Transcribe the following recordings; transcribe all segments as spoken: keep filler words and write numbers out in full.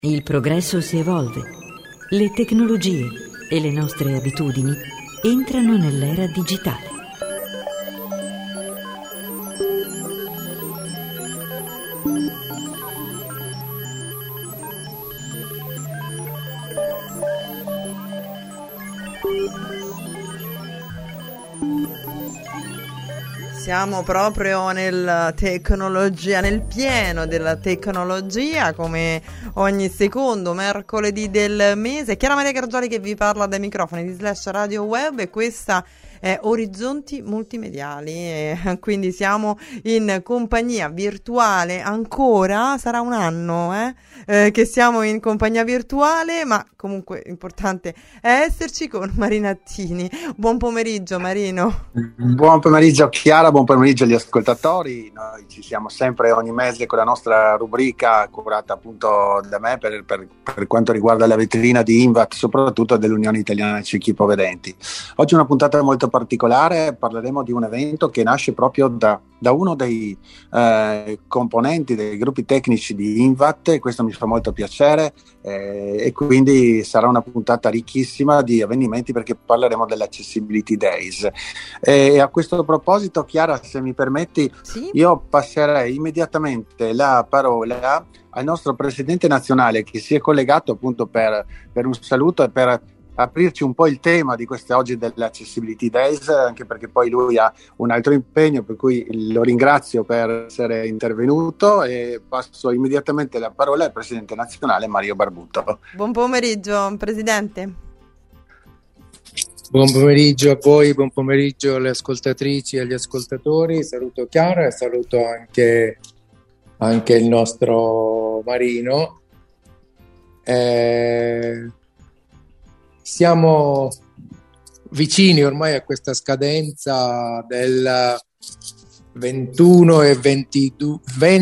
Il progresso si evolve, le tecnologie e le nostre abitudini entrano nell'era digitale. Siamo proprio nella tecnologia, nel pieno della tecnologia, come ogni secondo mercoledì del mese. Chiara Maria Gargioli che vi parla dai microfoni di Slash Radio Web, e questa è Orizzonti Multimediali, e quindi siamo in compagnia virtuale ancora, sarà un anno eh, eh, che siamo in compagnia virtuale, ma comunque importante è esserci con Marino Attini. Buon pomeriggio Marino. Buon pomeriggio Chiara, buon pomeriggio agli ascoltatori. Noi ci siamo sempre ogni mese con la nostra rubrica curata appunto da me per, per, per quanto riguarda la vetrina di INVAT, soprattutto dell'Unione Italiana Ciechi Ipovedenti. Oggi è una puntata molto particolare, parleremo di un evento che nasce proprio da, da uno dei eh, componenti dei gruppi tecnici di INVAT, e questo mi fa molto piacere, eh, e quindi sarà una puntata ricchissima di avvenimenti perché parleremo dell'Accessibility Days. E a questo proposito, Chiara, se mi permetti, sì? Io passerei immediatamente la parola al nostro presidente nazionale che si è collegato appunto per, per un saluto e per aprirci un po' il tema di queste oggi dell'Accessibility Days, anche perché poi lui ha un altro impegno, per cui lo ringrazio per essere intervenuto e passo immediatamente la parola al presidente nazionale Mario Barbuto. Buon pomeriggio Presidente. Buon pomeriggio a voi, buon pomeriggio alle ascoltatrici e agli ascoltatori. Saluto Chiara e saluto anche, anche il nostro Marino. Eh, Siamo vicini ormai a questa scadenza del ventuno e ventidue,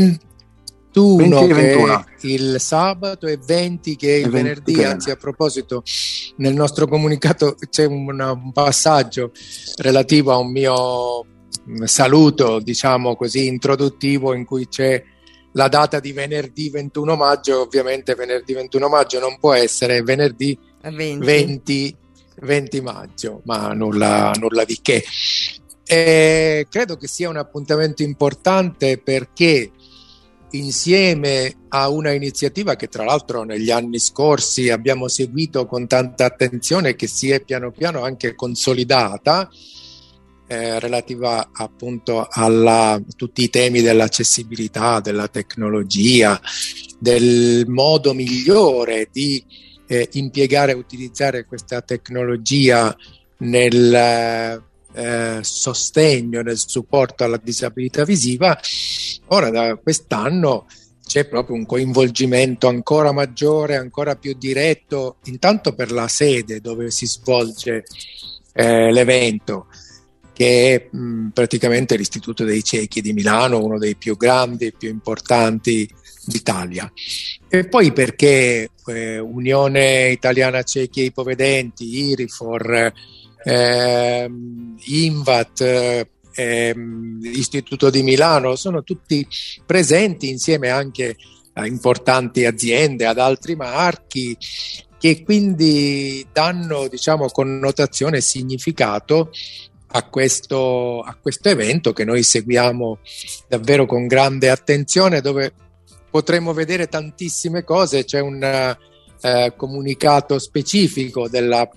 ventuno che è il sabato e venti che è il venerdì. Bene. Anzi, a proposito, nel nostro comunicato c'è un, un passaggio relativo a un mio saluto, diciamo così, introduttivo, in cui c'è la data di venerdì ventuno maggio. Ovviamente venerdì ventuno maggio non può essere venerdì venti, venti maggio, ma nulla, nulla di che. E credo che sia un appuntamento importante perché, insieme a una iniziativa che tra l'altro negli anni scorsi abbiamo seguito con tanta attenzione, che si è piano piano anche consolidata, eh, relativa appunto a tutti i temi dell'accessibilità, della tecnologia, del modo migliore di Eh, impiegare e utilizzare questa tecnologia nel eh, sostegno, nel supporto alla disabilità visiva. Ora, da quest'anno c'è proprio un coinvolgimento ancora maggiore, ancora più diretto, intanto per la sede dove si svolge eh, l'evento, che è mh, praticamente l'Istituto dei Ciechi di Milano, uno dei più grandi e più importanti d'Italia. E poi perché eh, Unione Italiana Ciechi e Ipovedenti, IRIFOR, eh, INVAT, eh, Istituto di Milano sono tutti presenti insieme anche a importanti aziende, ad altri marchi, che quindi danno, diciamo, connotazione e significato a questo, a questo evento che noi seguiamo davvero con grande attenzione, dove potremmo vedere tantissime cose. C'è un eh, comunicato specifico della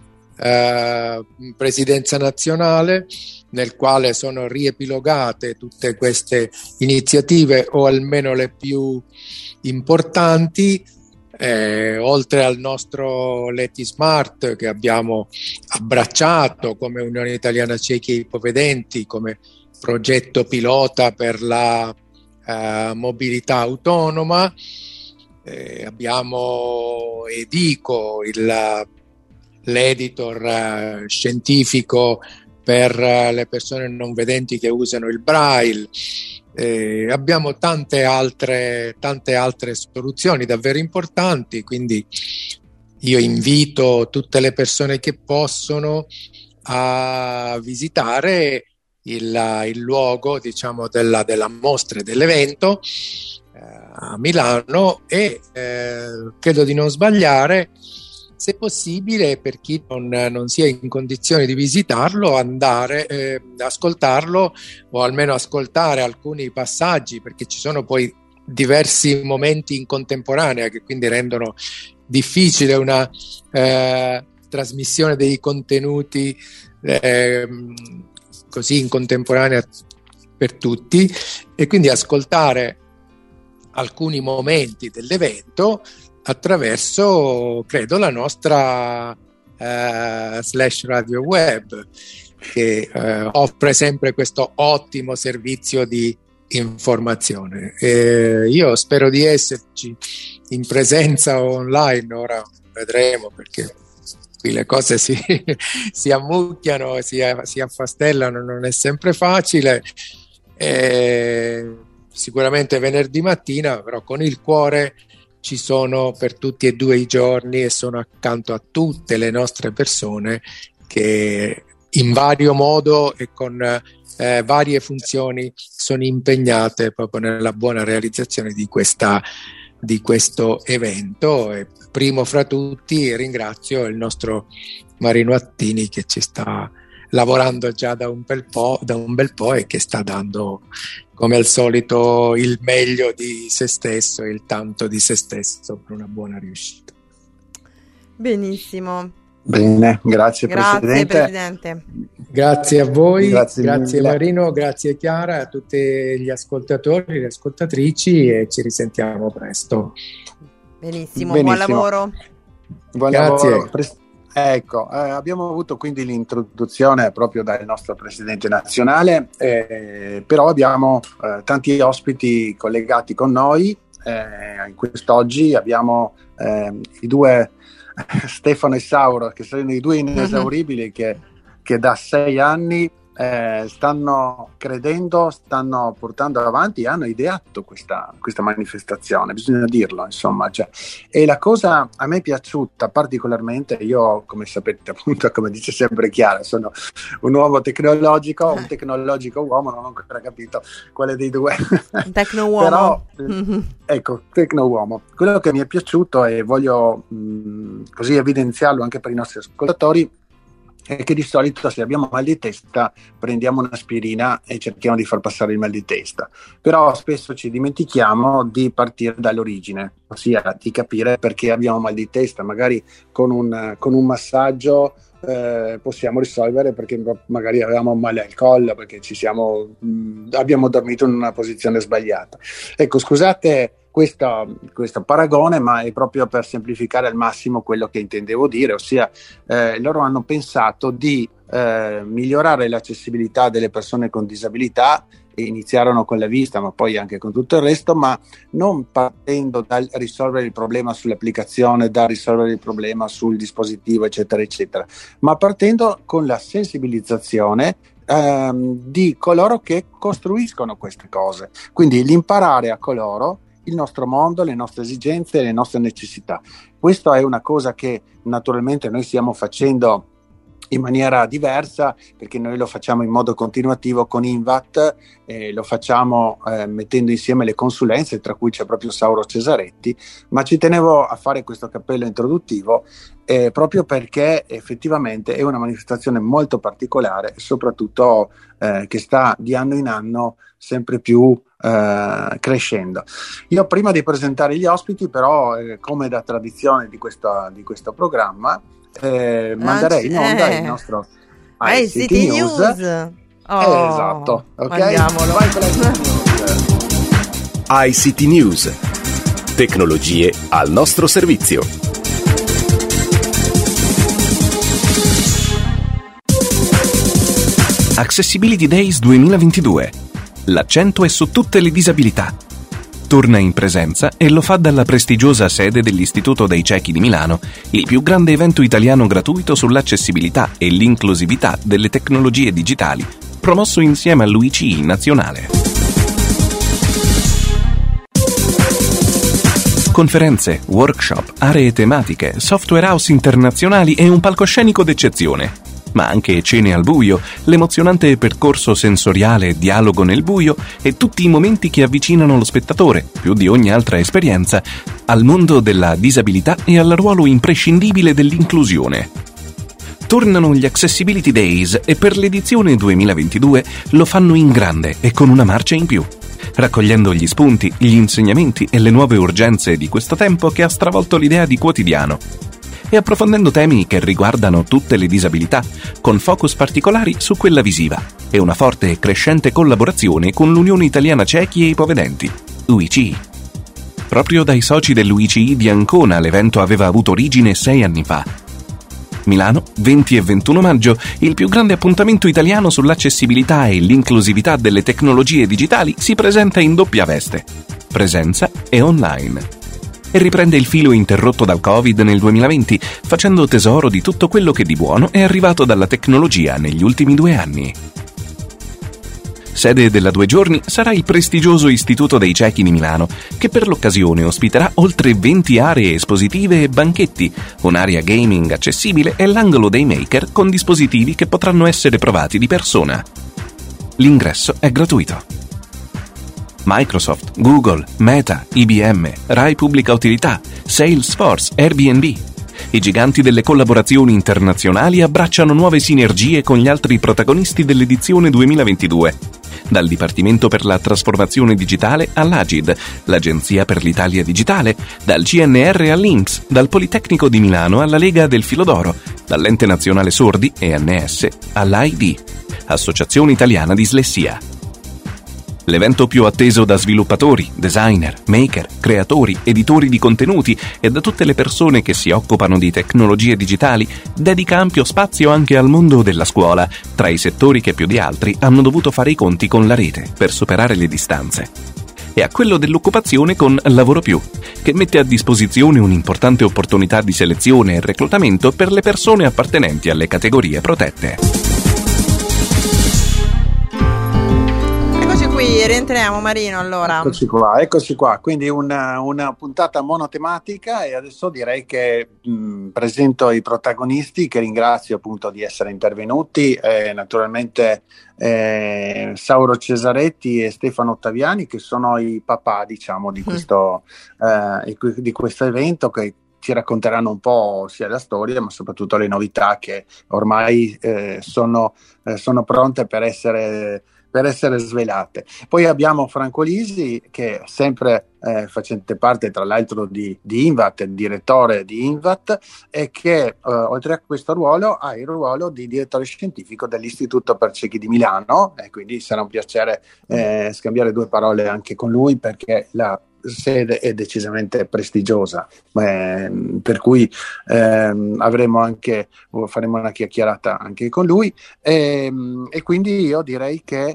eh, Presidenza nazionale nel quale sono riepilogate tutte queste iniziative, o almeno le più importanti, eh, oltre al nostro Leti Smart che abbiamo abbracciato come Unione Italiana Ciechi e Ipovedenti, come progetto pilota per la Uh, mobilità autonoma. Eh, abbiamo Edico, il, l'editor uh, scientifico per uh, le persone non vedenti che usano il Braille. Eh, abbiamo tante altre, tante altre soluzioni davvero importanti, quindi io invito tutte le persone che possono a visitare Il, il luogo, diciamo, della, della mostra e dell'evento, a Milano e eh, credo di non sbagliare, se possibile, per chi non, non sia in condizione di visitarlo, andare eh, ascoltarlo o almeno ascoltare alcuni passaggi, perché ci sono poi diversi momenti in contemporanea che quindi rendono difficile una eh, trasmissione dei contenuti eh, così in contemporanea per tutti, e quindi ascoltare alcuni momenti dell'evento attraverso, credo, la nostra eh, slash radio web, che eh, offre sempre questo ottimo servizio di informazione. E io spero di esserci in presenza o online, ora vedremo, perché qui le cose si, si ammucchiano, si, si affastellano, non è sempre facile. E sicuramente venerdì mattina, però con il cuore ci sono per tutti e due i giorni e sono accanto a tutte le nostre persone che in vario modo e con eh, varie funzioni sono impegnate proprio nella buona realizzazione di questa di questo evento. E primo fra tutti ringrazio il nostro Marino Attini, che ci sta lavorando già da un bel po', da un bel po' e che sta dando come al solito il meglio di se stesso e il tanto di se stesso per una buona riuscita. Benissimo. Bene, grazie, grazie Presidente. Presidente. Grazie a voi, grazie, grazie Marino, grazie Chiara, a tutti gli ascoltatori, le ascoltatrici, e ci risentiamo presto. Benissimo, Benissimo. buon lavoro. Buon grazie. lavoro. Pre- ecco, eh, abbiamo avuto quindi l'introduzione proprio dal nostro Presidente nazionale, eh, però abbiamo eh, tanti ospiti collegati con noi. Eh, in quest'oggi abbiamo eh, i due Stefano e Sauro, che sono i due inesauribili che, che da sei anni eh, stanno credendo, stanno portando avanti, hanno ideato questa, questa manifestazione, bisogna dirlo, insomma, cioè. E la cosa a me è piaciuta particolarmente, io come sapete appunto, come dice sempre Chiara, sono un uomo tecnologico, un tecnologico uomo, non ho ancora capito quale dei due. Tecno uomo. Però, ecco, tecno uomo. Quello che mi è piaciuto, e voglio mh, così evidenziarlo anche per i nostri ascoltatori, è che di solito se abbiamo mal di testa prendiamo un'aspirina e cerchiamo di far passare il mal di testa, però spesso ci dimentichiamo di partire dall'origine, ossia di capire perché abbiamo mal di testa. Magari con un, con un massaggio eh, possiamo risolvere, perché magari avevamo male al collo, perché ci siamo mh, abbiamo dormito in una posizione sbagliata. Ecco, scusate questo, questo paragone, ma è proprio per semplificare al massimo quello che intendevo dire, ossia eh, loro hanno pensato di eh, migliorare l'accessibilità delle persone con disabilità, e iniziarono con la vista ma poi anche con tutto il resto, ma non partendo dal risolvere il problema sull'applicazione, da risolvere il problema sul dispositivo eccetera eccetera, ma partendo con la sensibilizzazione ehm, di coloro che costruiscono queste cose, quindi l'imparare a coloro il nostro mondo, le nostre esigenze e le nostre necessità. Questo è una cosa che naturalmente noi stiamo facendo in maniera diversa, perché noi lo facciamo in modo continuativo con Invat, eh, lo facciamo eh, mettendo insieme le consulenze, tra cui c'è proprio Sauro Cesaretti, ma ci tenevo a fare questo cappello introduttivo eh, proprio perché effettivamente è una manifestazione molto particolare e soprattutto eh, che sta di anno in anno sempre più eh, crescendo. Io prima di presentare gli ospiti, però, eh, come da tradizione di questo, di questo programma, Eh, manderei in onda eh. il nostro I C T News. News. Oh, eh, esatto, ok? Mandiamolo. Vai con la I C T News. I C T News. Tecnologie al nostro servizio. Accessibility Days duemilaventidue. L'accento è su tutte le disabilità. Torna in presenza e lo fa dalla prestigiosa sede dell'Istituto dei Ciechi di Milano, il più grande evento italiano gratuito sull'accessibilità e l'inclusività delle tecnologie digitali, promosso insieme all'U I C I nazionale. Conferenze, workshop, aree tematiche, software house internazionali e un palcoscenico d'eccezione. ma anche cene al buio, l'emozionante percorso sensoriale e dialogo nel buio e tutti i momenti che avvicinano lo spettatore, più di ogni altra esperienza, al mondo della disabilità e al ruolo imprescindibile dell'inclusione. Tornano gli Accessibility Days e per l'edizione duemilaventidue lo fanno in grande e con una marcia in più, raccogliendo gli spunti, gli insegnamenti e le nuove urgenze di questo tempo che ha stravolto l'idea di quotidiano, e approfondendo temi che riguardano tutte le disabilità, con focus particolari su quella visiva e una forte e crescente collaborazione con l'Unione Italiana Ciechi e Ipovedenti, U I C I. Proprio dai soci dell'U I C I di Ancona l'evento aveva avuto origine sei anni fa. Milano, venti e ventuno maggio, il più grande appuntamento italiano sull'accessibilità e l'inclusività delle tecnologie digitali si presenta in doppia veste, presenza e online. E riprende il filo interrotto dal Covid nel duemilaventi, facendo tesoro di tutto quello che di buono è arrivato dalla tecnologia negli ultimi due anni. Sede della due giorni sarà il prestigioso Istituto dei Ciechi di Milano, che per l'occasione ospiterà oltre venti aree espositive e banchetti, un'area gaming accessibile e l'angolo dei maker con dispositivi che potranno essere provati di persona. L'ingresso è gratuito. Microsoft, Google, Meta, I B M, Rai Pubblica Utilità, Salesforce, Airbnb. I giganti delle collaborazioni internazionali abbracciano nuove sinergie con gli altri protagonisti dell'edizione duemilaventidue. Dal Dipartimento per la Trasformazione Digitale all'A G I D, l'Agenzia per l'Italia Digitale, dal C N R all'I N P S, dal Politecnico di Milano alla Lega del Filo d'Oro, dall'Ente Nazionale Sordi e N S all'A I D, Associazione Italiana Dislessia. L'evento più atteso da sviluppatori, designer, maker, creatori, editori di contenuti e da tutte le persone che si occupano di tecnologie digitali, dedica ampio spazio anche al mondo della scuola, tra i settori che più di altri hanno dovuto fare i conti con la rete per superare le distanze. E a quello dell'occupazione con Lavoro Più, che mette a disposizione un'importante opportunità di selezione e reclutamento per le persone appartenenti alle categorie protette. Qui rientriamo, Marino, allora. Eccoci qua, eccoci qua. Quindi una, una puntata monotematica e adesso direi che mh, presento i protagonisti che ringrazio appunto di essere intervenuti, eh, naturalmente eh, Sauro Cesaretti e Stefano Ottaviani, che sono i papà, diciamo, di questo, mm. eh, di questo evento, che ci racconteranno un po' sia la storia ma soprattutto le novità che ormai eh, sono, eh, sono pronte per essere per essere svelate. Poi abbiamo Franco Lisi, che è sempre eh, facente parte tra l'altro di, di Invat, direttore di Invat, e che eh, oltre a questo ruolo ha il ruolo di direttore scientifico dell'Istituto per Ciechi di Milano, e quindi sarà un piacere eh, scambiare due parole anche con lui, perché la sede è decisamente prestigiosa, eh, per cui ehm, avremo anche faremo una chiacchierata anche con lui, e, e quindi io direi che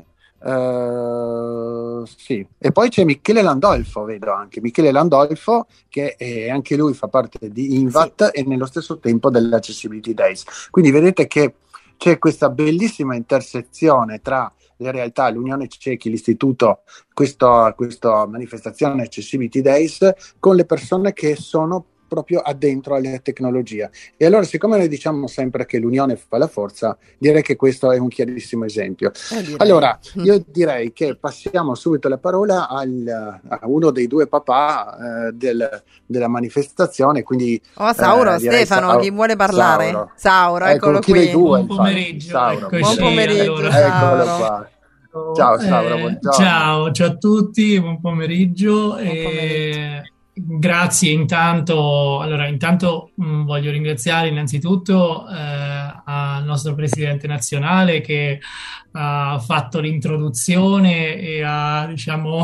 Uh, sì. E poi c'è Michele Landolfo, vedo anche Michele Landolfo, che è, anche lui fa parte di Invat, sì, e nello stesso tempo dell'Accessibility Days. Quindi vedete che c'è questa bellissima intersezione tra le realtà, l'Unione Ciechi, l'Istituto, questa manifestazione Accessibility Days, con le persone che sono proprio addentro alle tecnologie. E allora, siccome noi diciamo sempre che l'unione fa la forza, direi che questo è un chiarissimo esempio. Eh, allora, io direi che passiamo subito la parola al, a uno dei due papà eh, del, della manifestazione, quindi oh, Sauro, eh, Stefano, Sauro, chi vuole parlare? Sauro, Sauro eccolo chi qui. dei due, buon pomeriggio, Sauro. Buon pomeriggio, allora. Eccolo qua. Ciao Sauro, eh, buongiorno. Ciao, ciao a tutti, buon pomeriggio. Buon pomeriggio. E grazie intanto, allora intanto mh, voglio ringraziare innanzitutto eh, al nostro presidente nazionale che ha fatto l'introduzione e ha, diciamo,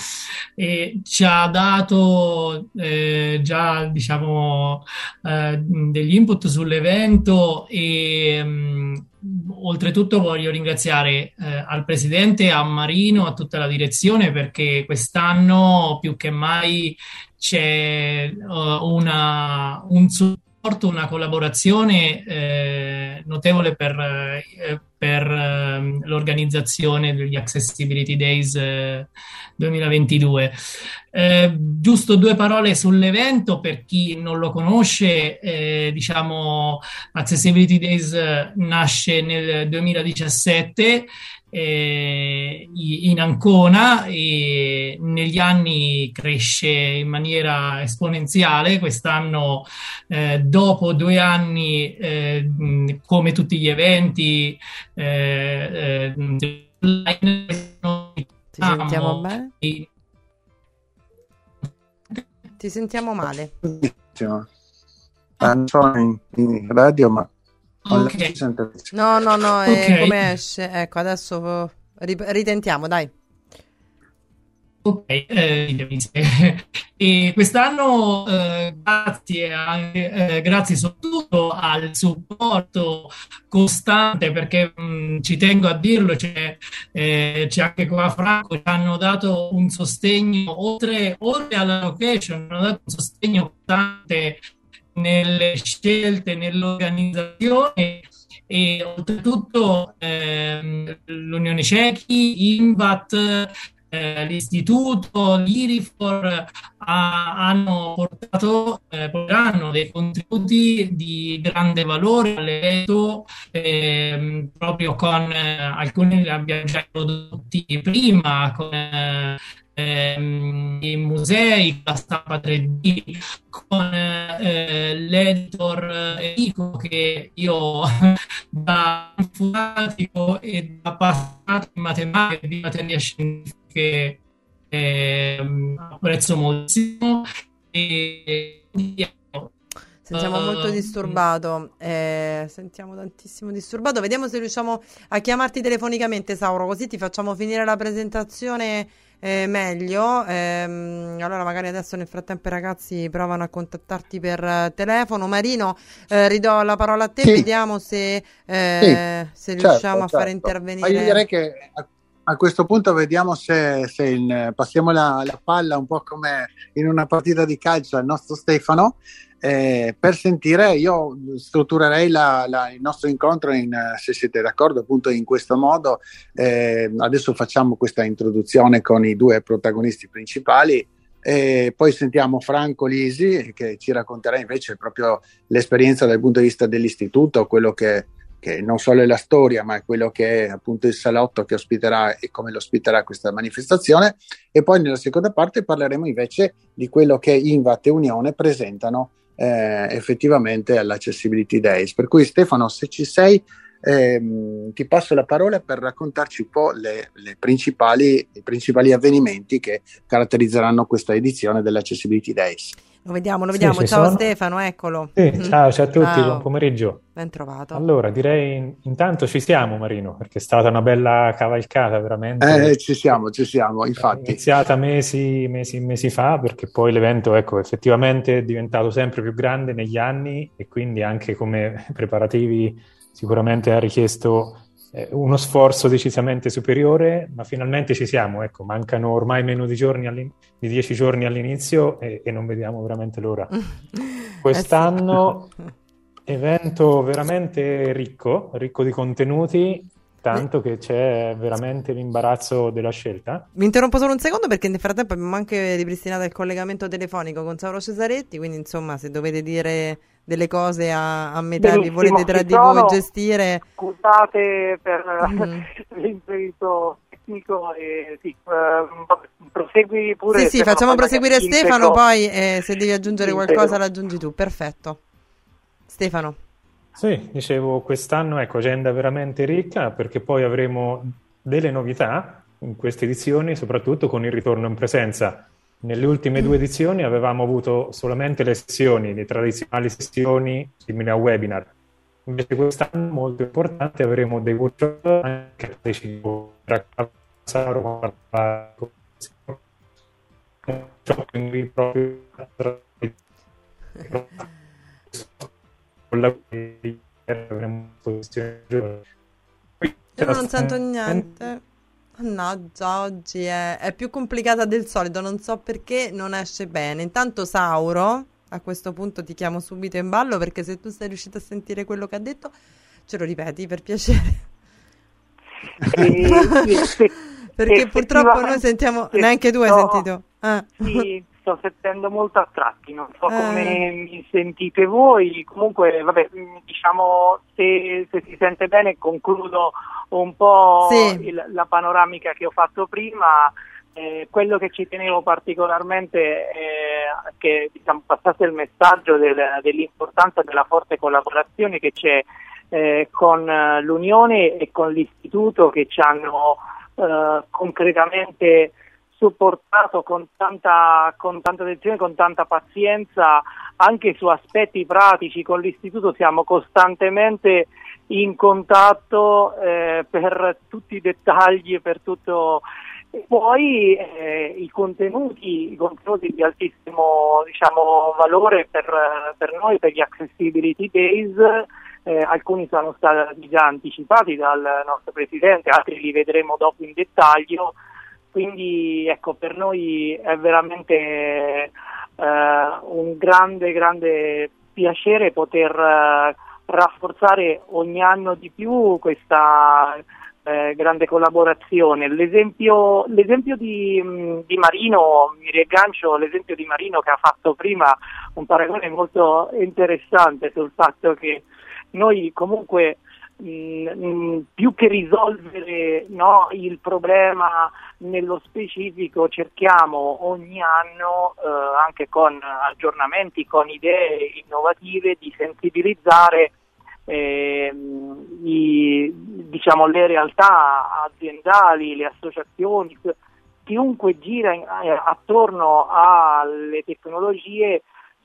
e ci ha dato eh, già, diciamo, eh, degli input sull'evento e mh, oltretutto voglio ringraziare eh, al presidente, a Marino, a tutta la direzione, perché quest'anno più che mai c'è uh, una, un supporto, una collaborazione eh, notevole per, eh, per eh, l'organizzazione degli Accessibility Days eh, duemilaventidue. Eh, giusto due parole sull'evento per chi non lo conosce. Eh, diciamo, Accessibility Days nasce nel duemiladiciassette eh, in Ancona e negli anni cresce in maniera esponenziale. Quest'anno, eh, dopo due anni, eh, come tutti gli eventi eh, eh, online, ti sentiamo bene? Ti sentiamo male. Non so in, in radio, ma okay. No, no, no, è okay. come esce. Ecco, adesso ritentiamo, dai. Ok, eh, e quest'anno eh, grazie, anche, eh, grazie soprattutto al supporto costante, perché mh, ci tengo a dirlo, c'è, eh, c'è anche qua Franco, ci hanno dato un sostegno, oltre, oltre alla location, hanno dato un sostegno costante nelle scelte, nell'organizzazione. E oltretutto ehm, l'Unione Cechi, INVAT, eh, l'Istituto, l'Irifor ha, hanno portato, eh, porteranno dei contributi di grande valore all'evento, ehm, proprio con eh, alcuni li abbiamo già prodotti prima, con eh, ehm, i musei, la stampa tre D, con eh, l'editor Enrico, che io da informatico e da appassionato di matematica e di materie scientifiche eh, apprezzo moltissimo. E, Sentiamo uh, molto disturbato, eh, sentiamo tantissimo disturbato. Vediamo se riusciamo a chiamarti telefonicamente, Sauro, così ti facciamo finire la presentazione eh, meglio. Ehm, allora magari adesso nel frattempo i ragazzi provano a contattarti per uh, telefono. Marino, eh, ridò la parola a te, sì. Vediamo se, eh, sì, se riusciamo certo, a fare certo. intervenire. Ma io direi che a, a questo punto vediamo se, se il, passiamo la, la palla un po' come in una partita di calcio al nostro Stefano. Eh, per sentire, io strutturerei la, la, il nostro incontro in, se siete d'accordo, appunto in questo modo. Eh, adesso facciamo questa introduzione con i due protagonisti principali e poi sentiamo Franco Lisi che ci racconterà invece proprio l'esperienza dal punto di vista dell'istituto, quello che, che non solo è la storia ma è quello che è appunto il salotto che ospiterà e come lo ospiterà questa manifestazione, e poi nella seconda parte parleremo invece di quello che INVAT e Unione presentano Eh, effettivamente all'Accessibility Days. Per cui Stefano, se ci sei, ehm, ti passo la parola per raccontarci un po' le, le principali, i principali avvenimenti che caratterizzeranno questa edizione dell'Accessibility Days. Lo vediamo, lo vediamo. Sì, ciao sono. Stefano, eccolo. Sì, ciao, ciao a tutti, ciao. Buon pomeriggio. Ben trovato. Allora, direi intanto ci siamo, Marino, perché è stata una bella cavalcata, veramente. Eh, ci siamo, ci siamo, infatti. È iniziata mesi, mesi, mesi fa, perché poi l'evento, ecco, effettivamente è diventato sempre più grande negli anni e quindi anche come preparativi sicuramente ha richiesto eh, uno sforzo decisamente superiore, ma finalmente ci siamo, ecco, mancano ormai meno di giorni di dieci giorni all'inizio e, e non vediamo veramente l'ora. Quest'anno eh sì. Evento veramente ricco, ricco di contenuti, tanto che c'è veramente l'imbarazzo della scelta. Mi interrompo solo un secondo perché nel frattempo abbiamo anche ripristinato il collegamento telefonico con Sauro Cesaretti, quindi insomma se dovete dire delle cose a, a metà li volete tra di voi gestire. Scusate per mm. l'imprevisto tecnico e sì, uh, prosegui pure. Sì, sì, facciamo proseguire Stefano, poi eh, se devi aggiungere qualcosa l'aggiungi tu, perfetto. Stefano. Sì, dicevo, quest'anno ecco, agenda veramente ricca perché poi avremo delle novità in queste edizioni, soprattutto con il ritorno in presenza. Nelle ultime due edizioni avevamo avuto solamente le sessioni, le tradizionali sessioni simili a webinar. Invece quest'anno, molto importante, avremo dei workshop anche proprio io non sento niente. Mannaggia, oggi è, è più complicata del solito, non so perché non esce bene. Intanto Sauro, a questo punto ti chiamo subito in ballo perché se tu sei riuscito a sentire quello che ha detto, ce lo ripeti per piacere. E, se, perché purtroppo noi sentiamo, neanche tu hai sto, sentito. Ah. Sì, sto sentendo molto a tratti, non so eh. come mi sentite voi, comunque vabbè, diciamo se, se si sente bene concludo un po' sì. il, la panoramica che ho fatto prima. Eh, quello che ci tenevo particolarmente è che diciamo, passasse il messaggio del, dell'importanza della forte collaborazione che c'è eh, con l'Unione e con l'Istituto, che ci hanno eh, concretamente supportato con tanta, con tanta attenzione, con tanta pazienza anche su aspetti pratici. Con l'Istituto siamo costantemente in contatto eh, per tutti i dettagli, per tutto. E poi eh, i contenuti, i contenuti di altissimo diciamo, valore per, per noi, per gli Accessibility Days, eh, alcuni sono stati già anticipati dal nostro Presidente, altri li vedremo dopo in dettaglio, quindi ecco, per noi è veramente eh, un grande, grande piacere poter eh, rafforzare ogni anno di più questa Eh, grande collaborazione. L'esempio, l'esempio di, di Marino, mi riaggancio all'esempio di Marino che ha fatto prima un paragone molto interessante sul fatto che noi comunque mh, mh, più che risolvere no, il problema nello specifico cerchiamo ogni anno eh, anche con aggiornamenti, con idee innovative di sensibilizzare Eh, i, diciamo, le realtà aziendali, le associazioni, chiunque gira in, eh, attorno alle tecnologie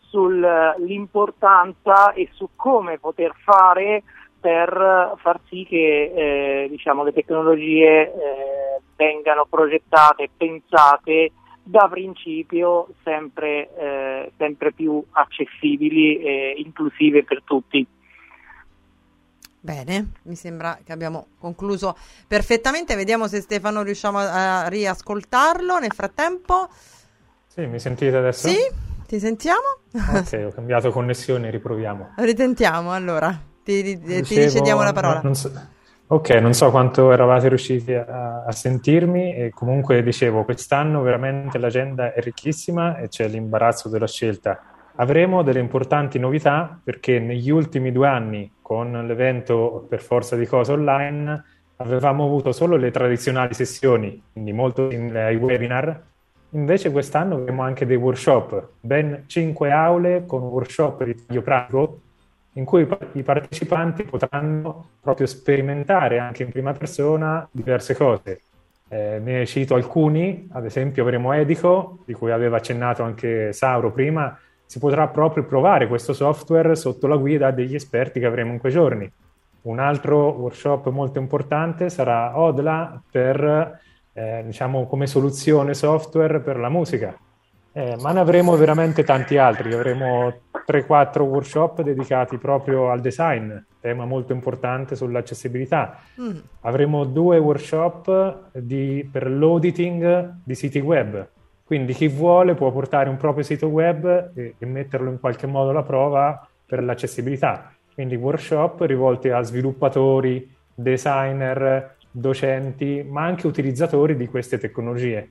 sull'importanza e su come poter fare per far sì che eh, diciamo, le tecnologie eh, vengano progettate, pensate da principio sempre, eh, sempre più accessibili e inclusive per tutti. Bene, mi sembra che abbiamo concluso perfettamente. Vediamo se Stefano riusciamo a riascoltarlo nel frattempo. Sì, mi sentite adesso? Sì, ti sentiamo? Ok, ho cambiato connessione, riproviamo. Ritentiamo, allora. Ti, ti, Dicevo, ti ricediamo la parola. Non so, ok, non so quanto eravate riusciti a, a sentirmi e comunque dicevo, quest'anno veramente l'agenda è ricchissima e c'è l'imbarazzo della scelta. Avremo delle importanti novità perché negli ultimi due anni con l'evento per forza di cose online avevamo avuto solo le tradizionali sessioni, quindi molto simili ai webinar. Invece quest'anno avremo anche dei workshop, ben cinque aule con workshop di taglio pratico in cui i partecipanti potranno proprio sperimentare anche in prima persona diverse cose. Eh, ne cito alcuni, ad esempio avremo Edico, di cui aveva accennato anche Sauro prima. Si potrà proprio provare questo software sotto la guida degli esperti che avremo in quei giorni. Un altro workshop molto importante sarà Odla per, eh, diciamo, come soluzione software per la musica. Eh, ma ne avremo veramente tanti altri. Avremo tre quattro workshop dedicati proprio al design, tema molto importante sull'accessibilità. Mm. Avremo due workshop di, per l'auditing di siti web. Quindi chi vuole può portare un proprio sito web e, e metterlo in qualche modo alla prova per l'accessibilità. Quindi workshop rivolti a sviluppatori, designer, docenti, ma anche utilizzatori di queste tecnologie.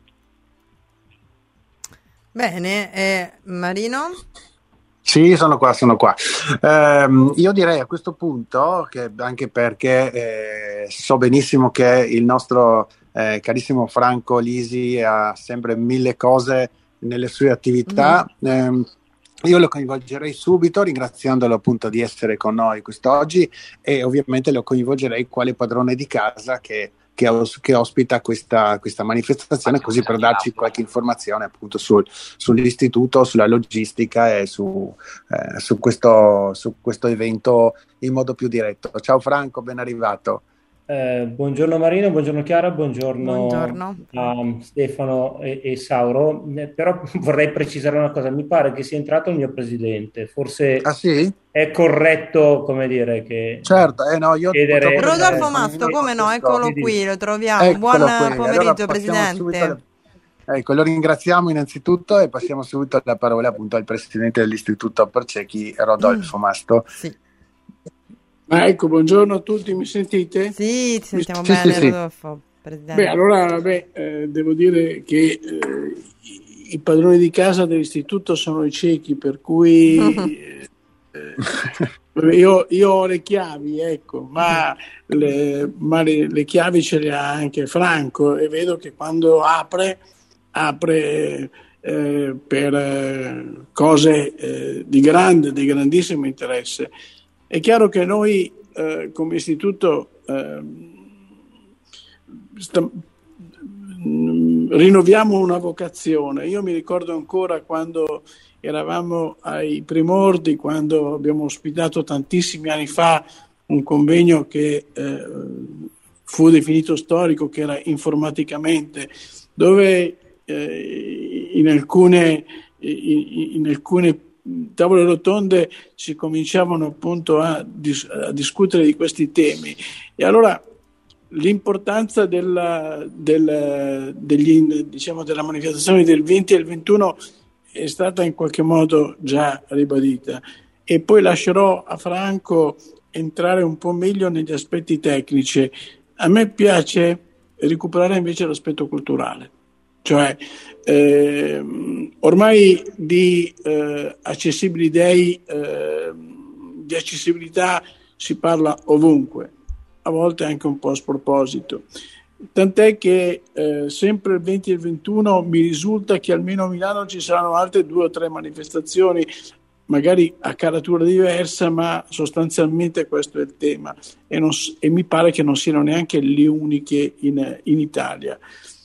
Bene, eh, Marino? Sì, sono qua, sono qua. Eh, io direi a questo punto, che anche perché eh, so benissimo che il nostro eh, carissimo Franco Lisi ha sempre mille cose nelle sue attività, mm-hmm. eh, io lo coinvolgerei subito, ringraziandolo appunto di essere con noi quest'oggi, e ovviamente lo coinvolgerei quale padrone di casa che Che, os- che ospita questa, questa manifestazione, così per darci qualche informazione appunto sul, sull'istituto, sulla logistica e su, eh, su, questo, su questo evento in modo più diretto. Ciao Franco, ben arrivato. Eh, buongiorno Marino, buongiorno Chiara, buongiorno, buongiorno. a Stefano e, e Sauro, eh, però vorrei precisare una cosa, mi pare che sia entrato il mio presidente, forse ah, sì? È corretto, come dire, che certo, eh no, io chiedere... Rodolfo Masto, come no, eccolo qui, lo troviamo. Eccolo Buon qui. Pomeriggio allora, Presidente. Subito, ecco, lo ringraziamo innanzitutto e passiamo subito la parola appunto al Presidente dell'Istituto per Ciechi, Rodolfo mm. Masto. Sì. Ah, ecco, buongiorno a tutti, mi sentite? Sì, ti sentiamo mi... bene, sì, sì, Rodolfo. Presidente. Beh, allora, beh, eh, devo dire che eh, i padroni di casa dell'istituto sono i ciechi, per cui eh, io, io ho le chiavi, ecco, ma, le, ma le, le chiavi ce le ha anche Franco, e vedo che quando apre, apre eh, per eh, cose eh, di grande, di grandissimo interesse. È chiaro che noi eh, come istituto eh, sta, mh, rinnoviamo una vocazione. Io mi ricordo ancora quando eravamo ai primordi, quando abbiamo ospitato tantissimi anni fa un convegno che eh, fu definito storico, che era informaticamente, dove eh, in alcune in, in alcune tavole rotonde si cominciavano appunto a, dis- a discutere di questi temi, e allora l'importanza della, del, degli, diciamo, della manifestazione del venti e il ventuno è stata in qualche modo già ribadita, e poi lascerò a Franco entrare un po' meglio negli aspetti tecnici. A me piace recuperare invece l'aspetto culturale, cioè eh, ormai di eh, accessibili dei eh, di accessibilità si parla ovunque, a volte anche un po' a sproposito, tant'è che eh, sempre il venti e il ventuno mi risulta che almeno a Milano ci saranno altre due o tre manifestazioni, magari a caratura diversa, ma sostanzialmente questo è il tema, e, non, e mi pare che non siano neanche le uniche in, in Italia.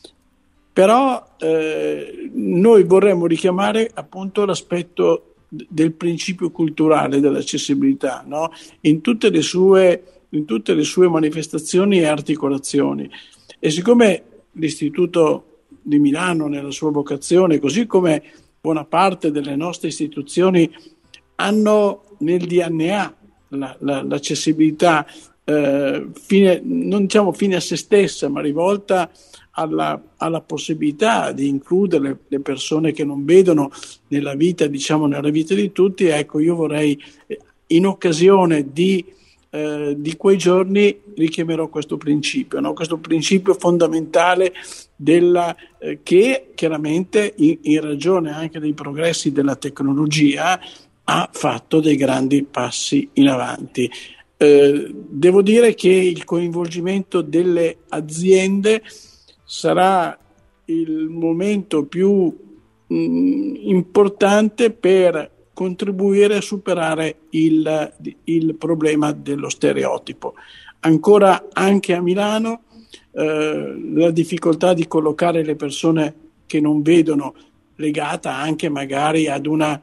Però eh, noi vorremmo richiamare appunto l'aspetto del principio culturale dell'accessibilità, no? in, tutte le sue, in tutte le sue manifestazioni e articolazioni. E siccome l'Istituto di Milano, nella sua vocazione, così come buona parte delle nostre istituzioni, hanno nel D N A la, la, l'accessibilità eh, fine, non diciamo fine a se stessa, ma rivolta alla, alla possibilità di includere le, le persone che non vedono nella vita, diciamo nella vita di tutti. Ecco, io vorrei, in occasione di, eh, di quei giorni, richiamerò questo principio, no? Questo principio fondamentale della, eh, che chiaramente in, in ragione anche dei progressi della tecnologia ha fatto dei grandi passi in avanti. Eh, devo dire che il coinvolgimento delle aziende sarà il momento più mh, importante per contribuire a superare il, il problema dello stereotipo. Ancora anche a Milano eh, la difficoltà di collocare le persone che non vedono, legata anche magari ad una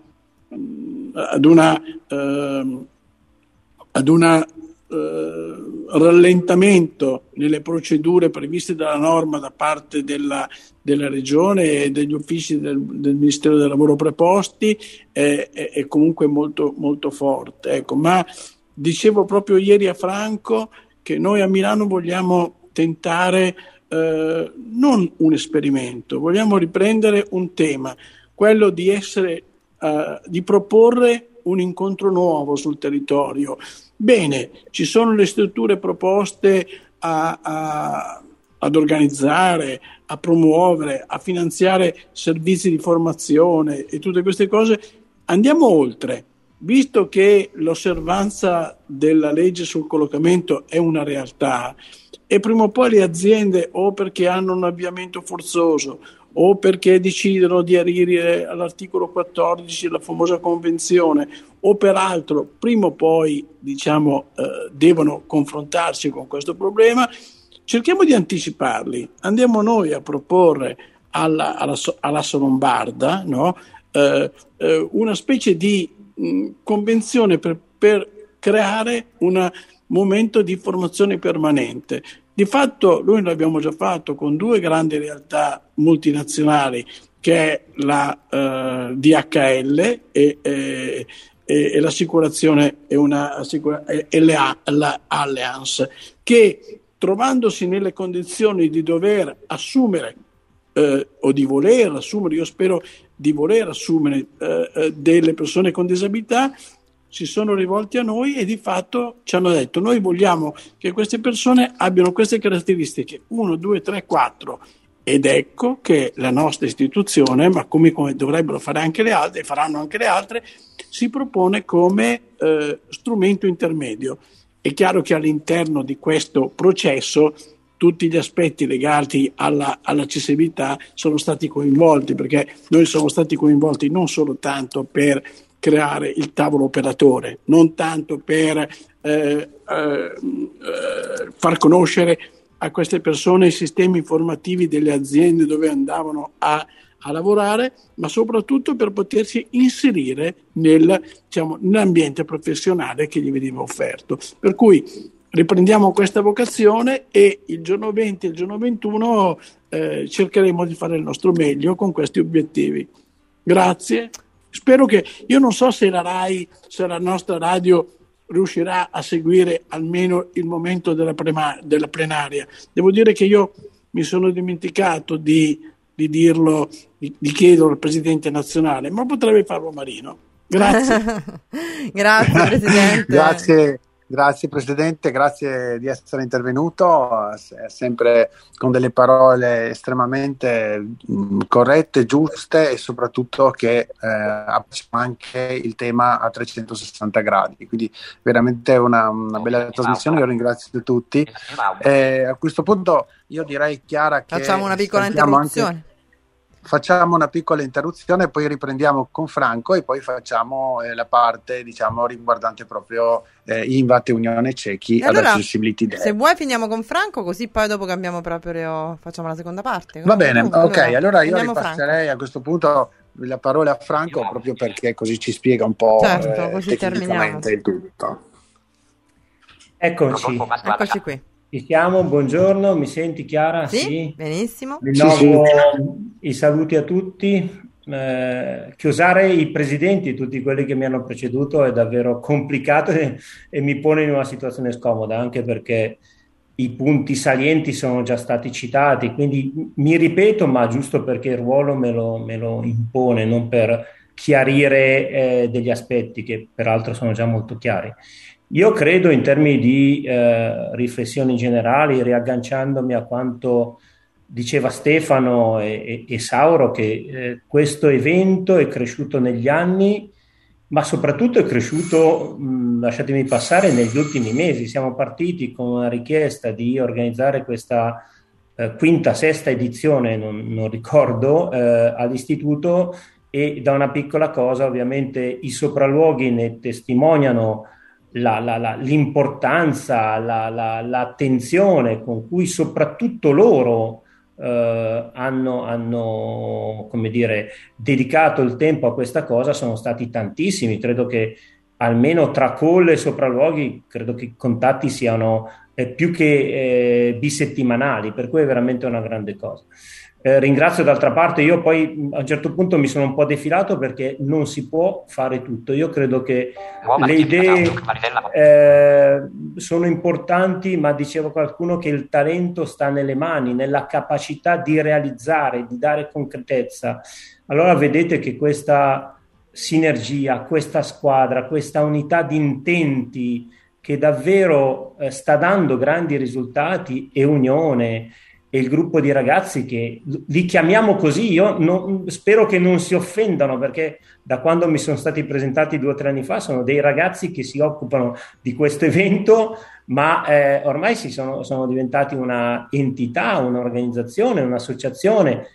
ad una eh, ad una eh, rallentamento nelle procedure previste dalla norma da parte della, della regione e degli uffici del, del Ministero del Lavoro preposti è, è, è comunque molto, molto forte. Ecco, ma dicevo proprio ieri a Franco che noi a Milano vogliamo tentare eh, non un esperimento, vogliamo riprendere un tema, quello di essere Uh, di proporre un incontro nuovo sul territorio. Bene, ci sono le strutture proposte a, a, ad organizzare, a promuovere, a finanziare servizi di formazione e tutte queste cose. Andiamo oltre, visto che l'osservanza della legge sul collocamento è una realtà, e prima o poi le aziende, o perché hanno un avviamento forzoso o perché decidono di aderire all'articolo quattordici della famosa convenzione, o peraltro prima o poi diciamo eh, devono confrontarsi con questo problema, cerchiamo di anticiparli. Andiamo noi a proporre alla, alla, all'Assa Lombarda, no? eh, eh, una specie di mh, convenzione per, per creare un momento di formazione permanente. Di fatto noi l'abbiamo già fatto con due grandi realtà multinazionali, che è la uh, D H L e, e, e l'assicurazione e una assicura, e, e le, la Allianz, che trovandosi nelle condizioni di dover assumere eh, o di voler assumere, io spero di voler assumere eh, delle persone con disabilità, si sono rivolti a noi e di fatto ci hanno detto: noi vogliamo che queste persone abbiano queste caratteristiche, uno, due, tre, quattro. Ed ecco che la nostra istituzione, ma come, come dovrebbero fare anche le altre, e faranno anche le altre, si propone come eh, strumento intermedio. È chiaro che all'interno di questo processo tutti gli aspetti legati alla, all'accessibilità sono stati coinvolti, perché noi siamo stati coinvolti non solo tanto per creare il tavolo operatore, non tanto per eh, eh, eh, far conoscere a queste persone i sistemi informativi delle aziende dove andavano a, a lavorare, ma soprattutto per potersi inserire nel, diciamo, nell'ambiente professionale che gli veniva offerto. Per cui riprendiamo questa vocazione e il giorno venti e il giorno ventuno eh, cercheremo di fare il nostro meglio con questi obiettivi. Grazie. Spero che, io non so se la RAI, se la nostra radio riuscirà a seguire almeno il momento della, prema, della plenaria. Devo dire che io mi sono dimenticato di, di dirlo, di, di chiederlo al Presidente nazionale, ma potrebbe farlo Marino. Grazie. Grazie Presidente. Grazie. Grazie Presidente, grazie di essere intervenuto, sempre con delle parole estremamente mh, corrette, giuste e soprattutto che eh, appassionano anche il tema a trecentosessanta gradi, quindi veramente una, una bella trasmissione, io ringrazio tutti. E a questo punto io direi, Chiara, che facciamo una piccola interruzione. Anche... Facciamo una piccola interruzione, poi riprendiamo con Franco e poi facciamo eh, la parte, diciamo, riguardante proprio eh, Invat e Unione Cechi ad allora, Accessibility Day. Se vuoi finiamo con Franco, così poi dopo cambiamo proprio, facciamo la seconda parte. Va bene, allora, ok, allora io ripasserei Franco. A questo punto la parola a Franco proprio perché così ci spiega un po' certo, eh, così tecnicamente il tutto. Eccoci. Eccoci qui. Ci siamo, buongiorno, mi senti Chiara? Sì, sì. benissimo. Rinnovo sì, sì. i saluti a tutti. Eh, chiosare i presidenti, tutti quelli che mi hanno preceduto, è davvero complicato e, e mi pone in una situazione scomoda, anche perché i punti salienti sono già stati citati, quindi mi ripeto, ma giusto perché il ruolo me lo, me lo impone, non per chiarire eh, degli aspetti che peraltro sono già molto chiari. Io credo, in termini di eh, riflessioni generali, riagganciandomi a quanto diceva Stefano e, e, e Sauro, che eh, questo evento è cresciuto negli anni, ma soprattutto è cresciuto, mh, lasciatemi passare, negli ultimi mesi. Siamo partiti con una richiesta di organizzare questa eh, quinta, sesta edizione, non, non ricordo, eh, all'istituto, e da una piccola cosa, ovviamente i sopralluoghi ne testimoniano La, la, la, l'importanza, la, la, l'attenzione con cui soprattutto loro eh, hanno, hanno, come dire, dedicato il tempo a questa cosa sono stati tantissimi. Credo che almeno tra call e sopralluoghi, credo che i contatti siano eh, più che eh, bisettimanali, per cui è veramente una grande cosa. Eh, ringrazio d'altra parte, io poi a un certo punto mi sono un po' defilato perché non si può fare tutto. Io credo che le idee eh, sono importanti, ma diceva qualcuno che il talento sta nelle mani, nella capacità di realizzare, di dare concretezza. Allora vedete che questa sinergia, questa squadra, questa unità di intenti che davvero eh, sta dando grandi risultati, e unione, e il gruppo di ragazzi che li chiamiamo così, io non, spero che non si offendano, perché da quando mi sono stati presentati due o tre anni fa sono dei ragazzi che si occupano di questo evento, ma eh, ormai si sono, sono diventati una entità, un'organizzazione, un'associazione.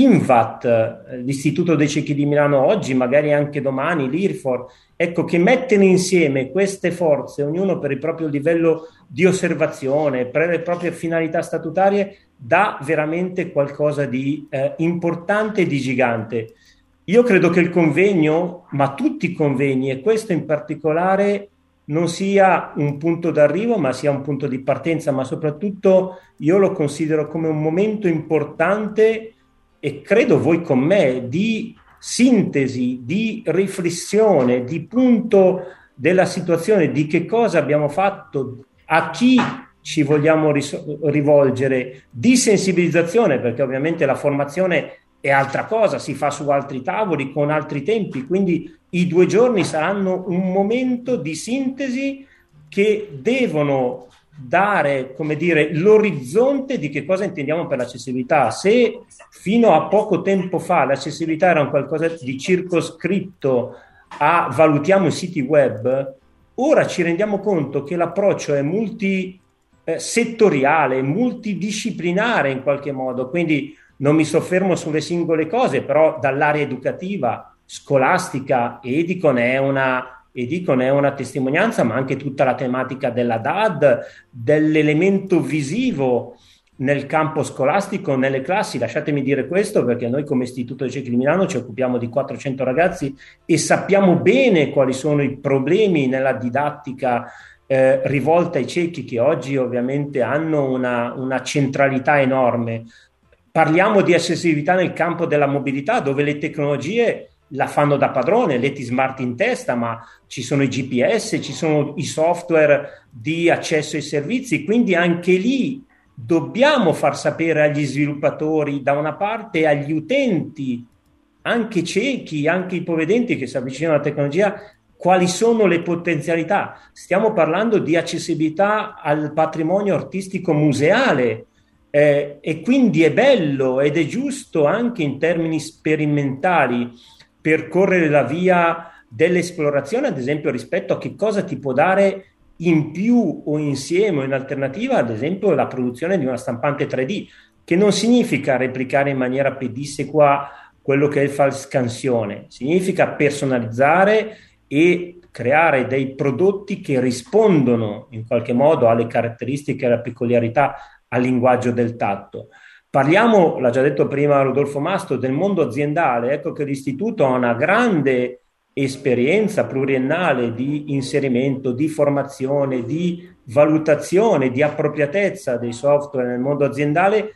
Invat, l'Istituto dei Ciechi di Milano oggi, magari anche domani l'I R F O R, ecco, che mettono insieme queste forze, ognuno per il proprio livello di osservazione, per le proprie finalità statutarie, dà veramente qualcosa di eh, importante e di gigante. Io credo che il convegno, ma tutti i convegni, e questo in particolare, non sia un punto d'arrivo, ma sia un punto di partenza, ma soprattutto io lo considero come un momento importante, e credo voi con me, di sintesi, di riflessione, di punto della situazione, di che cosa abbiamo fatto, a chi ci vogliamo ris- rivolgere, di sensibilizzazione, perché ovviamente la formazione è altra cosa, si fa su altri tavoli, con altri tempi, quindi i due giorni saranno un momento di sintesi che devono dare, come dire, l'orizzonte di che cosa intendiamo per l'accessibilità. Se fino a poco tempo fa l'accessibilità era un qualcosa di circoscritto a valutiamo i siti web, ora ci rendiamo conto che l'approccio è multisettoriale, multidisciplinare in qualche modo, quindi non mi soffermo sulle singole cose, però dall'area educativa, scolastica, Edicon è una Edicon è una testimonianza, ma anche tutta la tematica della D A D, dell'elemento visivo nel campo scolastico, nelle classi. Lasciatemi dire questo perché noi come Istituto dei Ciechi di Milano ci occupiamo di quattrocento ragazzi e sappiamo bene quali sono i problemi nella didattica eh, rivolta ai ciechi, che oggi ovviamente hanno una, una centralità enorme. Parliamo di accessibilità nel campo della mobilità, dove le tecnologie la fanno da padrone, l'Eti Smart in testa, ma ci sono i G P S, ci sono i software di accesso ai servizi, quindi anche lì dobbiamo far sapere agli sviluppatori da una parte e agli utenti, anche ciechi, anche ipovedenti che si avvicinano alla tecnologia, quali sono le potenzialità. Stiamo parlando di accessibilità al patrimonio artistico museale, eh, e quindi è bello ed è giusto anche in termini sperimentali percorrere la via dell'esplorazione, ad esempio rispetto a che cosa ti può dare in più o insieme o in alternativa, ad esempio la produzione di una stampante tre D, che non significa replicare in maniera pedissequa quello che è il file scansione, significa personalizzare e creare dei prodotti che rispondono in qualche modo alle caratteristiche e alle peculiarità, al linguaggio del tatto. Parliamo, l'ha già detto prima Rodolfo Mastro, del mondo aziendale. Ecco che l'Istituto ha una grande esperienza pluriennale di inserimento, di formazione, di valutazione, di appropriatezza dei software nel mondo aziendale,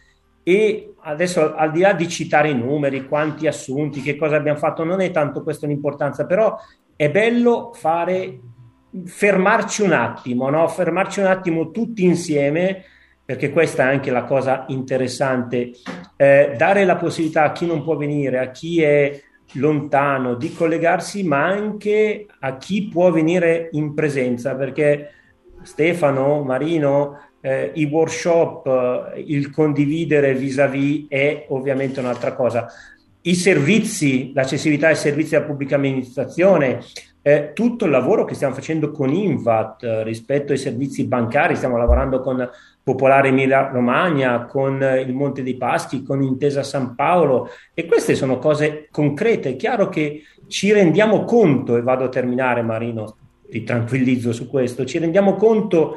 e adesso, al di là di citare i numeri, quanti assunti, che cosa abbiamo fatto, non è tanto questa l'importanza, però è bello fare, fermarci un attimo, no? Fermarci un attimo tutti insieme, perché questa è anche la cosa interessante, eh, dare la possibilità a chi non può venire, a chi è lontano, di collegarsi, ma anche a chi può venire in presenza, perché Stefano, Marino, eh, i workshop, eh, il condividere vis-à-vis è ovviamente un'altra cosa. I servizi, l'accessibilità ai servizi della pubblica amministrazione, eh, tutto il lavoro che stiamo facendo con Invat eh, rispetto ai servizi bancari, stiamo lavorando con Popolare Emilia Romagna, con eh, il Monte dei Paschi, con Intesa San Paolo, e queste sono cose concrete. È chiaro che ci rendiamo conto, e vado a terminare Marino, ti tranquillizzo su questo, ci rendiamo conto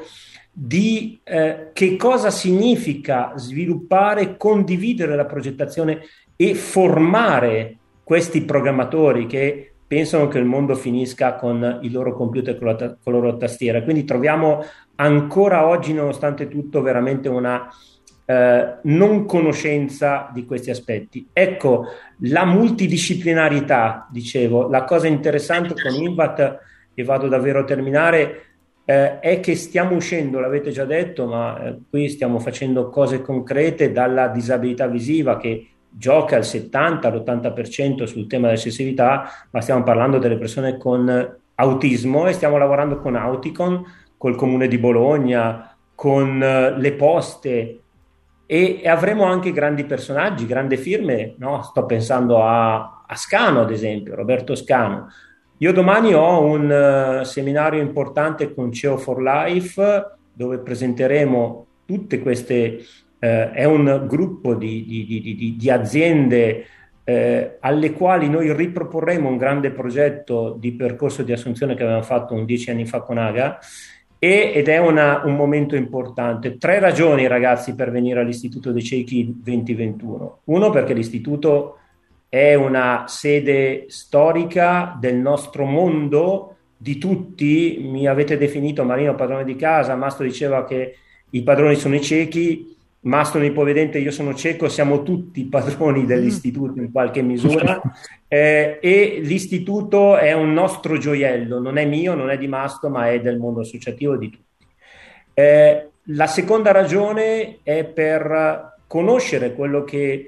di eh, che cosa significa sviluppare, condividere la progettazione e formare questi programmatori che pensano che il mondo finisca con i loro computer con la, ta- con la loro tastiera. Quindi troviamo ancora oggi, nonostante tutto, veramente una eh, non conoscenza di questi aspetti. Ecco, la multidisciplinarità, dicevo, la cosa interessante con Invat, e vado davvero a terminare, eh, è che stiamo uscendo, l'avete già detto, ma eh, qui stiamo facendo cose concrete, dalla disabilità visiva, che gioca al settanta all'ottanta per cento sul tema dell'accessibilità, ma stiamo parlando delle persone con autismo, e stiamo lavorando con Auticon, col Comune di Bologna, con uh, le poste, e, e avremo anche grandi personaggi, grandi firme, no? Sto pensando a, a Scano, ad esempio, Roberto Scano. Io domani ho un uh, seminario importante con C E O for Life, dove presenteremo tutte queste Eh, è un gruppo di, di, di, di, di aziende eh, alle quali noi riproporremo un grande progetto di percorso di assunzione che avevamo fatto un dieci anni fa con Aga, e, ed è una, un momento importante. Tre ragioni, ragazzi, per venire all'Istituto dei Ciechi venti ventuno. Uno, perché l'Istituto è una sede storica del nostro mondo, di tutti. Mi avete definito, Marino, padrone di casa, Mastro diceva che i padroni sono i ciechi, Mastro ipovedente, io sono cieco, siamo tutti padroni dell'istituto in qualche misura, eh, e l'istituto è un nostro gioiello, non è mio, non è di Mastro, ma è del mondo associativo di tutti. Eh, la seconda ragione è per conoscere quello che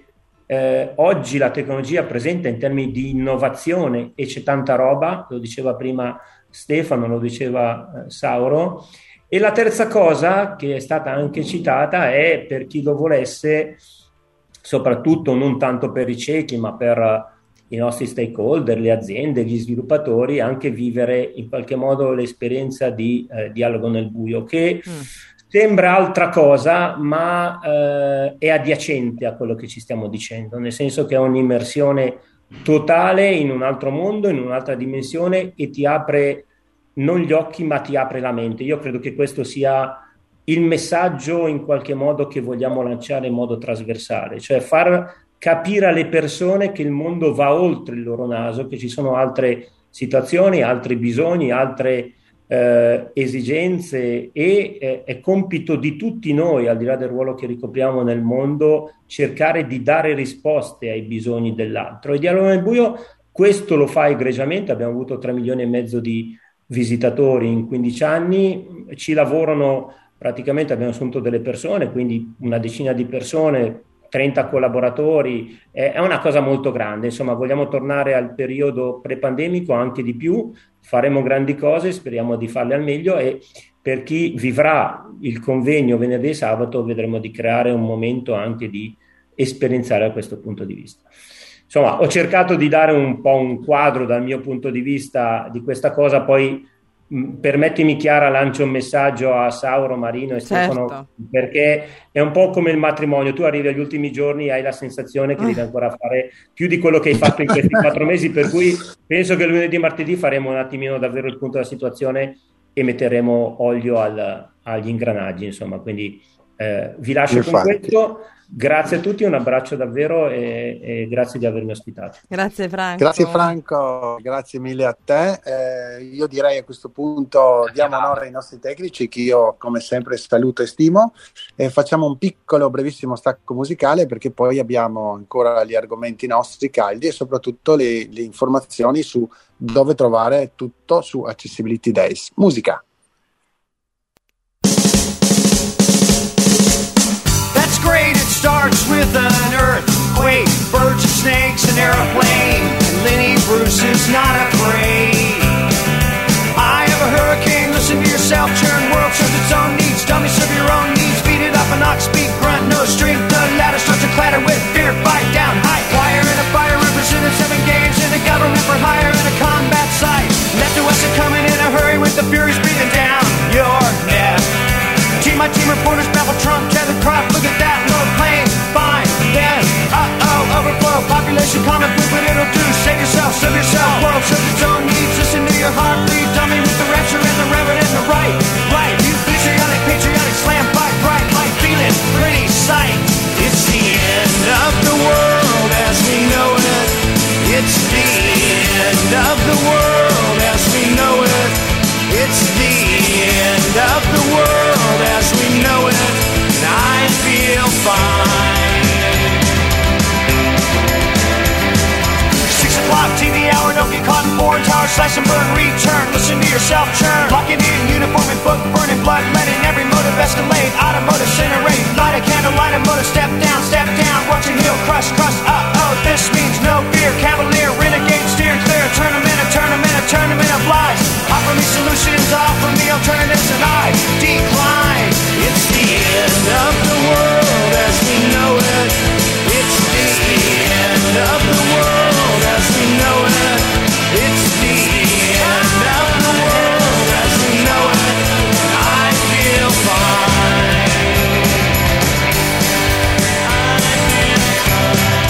Eh, oggi la tecnologia presenta in termini di innovazione e c'è tanta roba, lo diceva prima Stefano, lo diceva eh, Sauro. E la terza cosa che è stata anche citata è, per chi lo volesse, soprattutto non tanto per i ciechi ma per i nostri stakeholder, le aziende, gli sviluppatori, anche vivere in qualche modo l'esperienza di eh, dialogo nel buio, che mm. sembra altra cosa, ma eh, è adiacente a quello che ci stiamo dicendo, nel senso che è un'immersione totale in un altro mondo, in un'altra dimensione, e ti apre non gli occhi ma ti apre la mente. Io credo che questo sia il messaggio in qualche modo che vogliamo lanciare in modo trasversale, cioè far capire alle persone che il mondo va oltre il loro naso, che ci sono altre situazioni, altri bisogni, altre eh, esigenze, e eh, è compito di tutti noi, al di là del ruolo che ricopriamo nel mondo, cercare di dare risposte ai bisogni dell'altro. E Dialogo nel buio questo lo fa egregiamente. Abbiamo avuto tre milioni e mezzo di visitatori in quindici anni, ci lavorano praticamente, abbiamo assunto delle persone, quindi una decina di persone, trenta collaboratori, è una cosa molto grande. Insomma, vogliamo tornare al periodo pre-pandemico, anche di più, faremo grandi cose, speriamo di farle al meglio, e per chi vivrà il convegno venerdì e sabato vedremo di creare un momento anche di esperienziare a questo punto di vista. Insomma, ho cercato di dare un po' un quadro dal mio punto di vista di questa cosa, poi mh, permettimi Chiara, lancio un messaggio a Sauro, Marino e Stefano, certo. Perché è un po' come il matrimonio, tu arrivi agli ultimi giorni e hai la sensazione che devi ancora fare più di quello che hai fatto in questi quattro mesi, per cui penso che lunedì e martedì faremo un attimino davvero il punto della situazione e metteremo olio al, agli ingranaggi, insomma, quindi eh, vi lascio Infatti. con questo. Grazie a tutti, un abbraccio davvero e, e grazie di avermi ospitato. Grazie Franco. Grazie Franco, grazie mille a te. Eh, io direi a questo punto diamo onore ai nostri tecnici, che io come sempre saluto e stimo, e facciamo un piccolo brevissimo stacco musicale, perché poi abbiamo ancora gli argomenti nostri caldi e soprattutto le, le informazioni su dove trovare tutto su Accessibility Days. Musica. Great, it starts with an earthquake, birds and snakes, an airplane, and Lenny Bruce is not afraid. I have a hurricane, listen to yourself, churn, world serves its own needs, dummy serve your own needs, beat it up an ox, speak, grunt, no strength, the ladder starts to clatter with fear, fight down, high wire in a fire, represented seven games in a government for hire in a combat site, left to west are coming in a hurry with the furies breathing down your neck. Team, my team reporters babble Trump, tether crop, look at that, low plane, fine, then, uh-oh, overflow, population comment, proof what it'll do, save yourself, serve yourself, world serves its own needs, listen to your heartbeat, dummy with the rapture and the reverend and the right, right, you patriotic, patriotic, slam, fight, bright, light, feeling, pretty sight, it's the end of the world as we know it, it's the end of the world as we know it, it's the end of the world as we know it, and I feel fine. Six o'clock T V hour, don't get caught in foreign towers, slash and burn, return, listen to yourself churn, locking in, uniform and book, burning blood, letting every motive escalate, automotive incinerate, light a candle, light a motive, step down, step down, watch your heel crush, crush, uh-oh, this means no fear, cavalier, renegade, steer clear, tournament, a tournament, a tournament of lies, offer me solutions, offer me alternatives, and I decline. It's the end of the world as we know it. It's the end of the world as we know it. It's the end of the world as we know it. And I feel fine. I feel fine.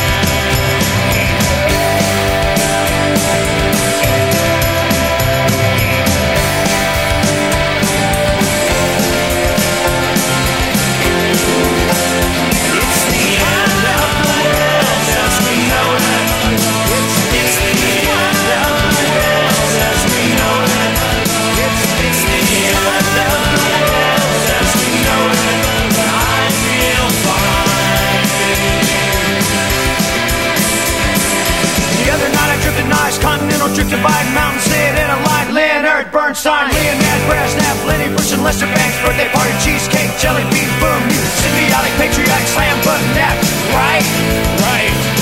Continental drift divide, mountain sit in a line, Leonard Bernstein, Leonard Brezhnev, Lenny Bruce and Lester Banks, birthday party, cheesecake, jelly bean, boom, you symbiotic, patriotic, slam button, nap, right? Right.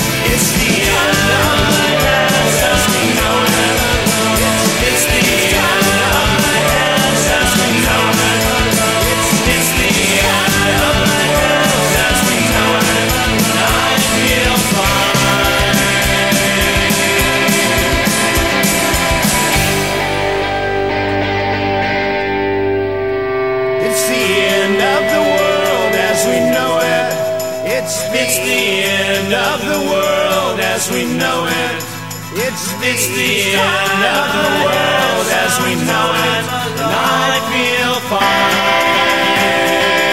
As we know it, it's, it's the end of the world as we know it, and I feel fine.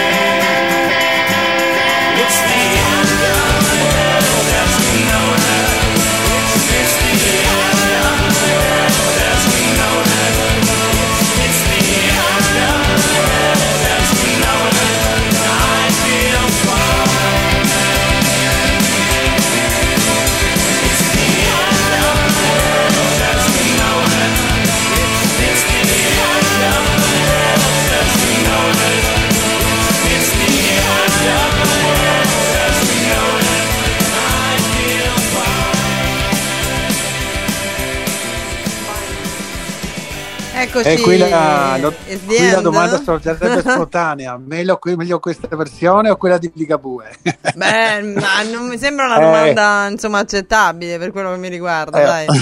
It's the end of the world as we know it, it's, it's the end of the world as we know it, it's, it's the end of the world as we know it, and I feel fine. Eccoci. E qui la, lo, Is the qui la end? domanda sorgerebbe spontanea: meglio, meglio questa versione o quella di Ligabue? Beh, ma non mi sembra una Eh. domanda insomma accettabile per quello che mi riguarda, Eh. dai.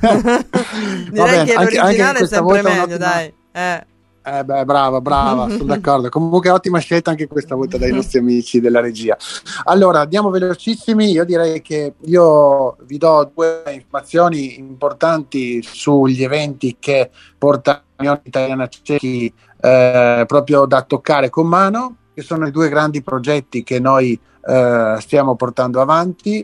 Direi Vabbè, che anche- anche l'originale è questa sempre volta meglio, un'ottima- dai. Eh. Eh beh, brava, brava, sono d'accordo. Comunque ottima scelta anche questa volta dai nostri amici della regia. Allora, andiamo velocissimi. Io direi che io vi do due informazioni importanti sugli eventi che porta l'Unione Italiana Cechi eh, proprio da toccare con mano, che sono i due grandi progetti che noi eh, stiamo portando avanti.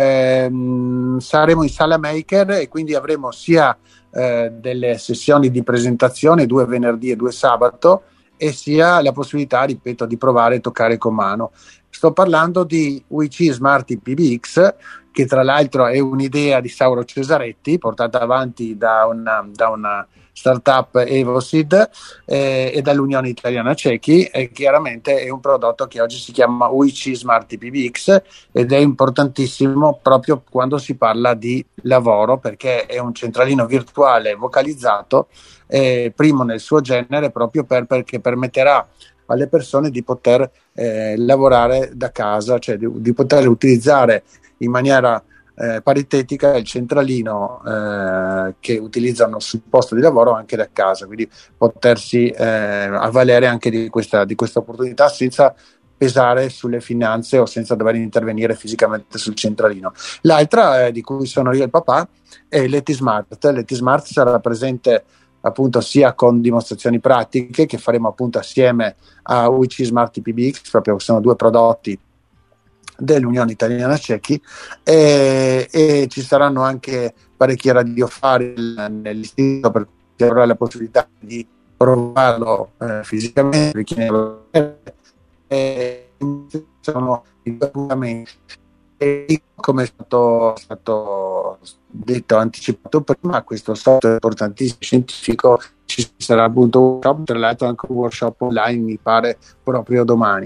Ehm, saremo in Sala Maker e quindi avremo sia Eh, delle sessioni di presentazione, due venerdì e due sabato, e sia la possibilità, ripeto, di provare e toccare con mano. Sto parlando di U I C Smart I P V X, che tra l'altro è un'idea di Sauro Cesaretti, portata avanti da una, da una startup Evosid eh, e dall'Unione Italiana Cechi, e chiaramente è un prodotto che oggi si chiama U I C Smart I P V X ed è importantissimo proprio quando si parla di lavoro, perché è un centralino virtuale vocalizzato, eh, primo nel suo genere, proprio per, perché permetterà alle persone di poter eh, lavorare da casa, cioè di, di poter utilizzare in maniera Eh, paritetica il centralino eh, che utilizzano sul posto di lavoro anche da casa, quindi potersi eh, avvalere anche di questa, di questa opportunità senza pesare sulle finanze o senza dover intervenire fisicamente sul centralino. L'altra, eh, di cui sono io il papà, è l'E T Smart. L'E T Smart sarà presente appunto sia con dimostrazioni pratiche che faremo appunto assieme a U I C Smart I P V X, proprio sono due prodotti dell'Unione Italiana Cechi, e, e ci saranno anche parecchi radiofari nell'istituto, per chi avrà la possibilità di provarlo eh, fisicamente, per chi ne e sono i due appuntamenti. E come è stato, stato detto, anticipato prima, questo software importantissimo scientifico, ci sarà appunto un workshop, tra l'altro anche un workshop online, mi pare proprio domani.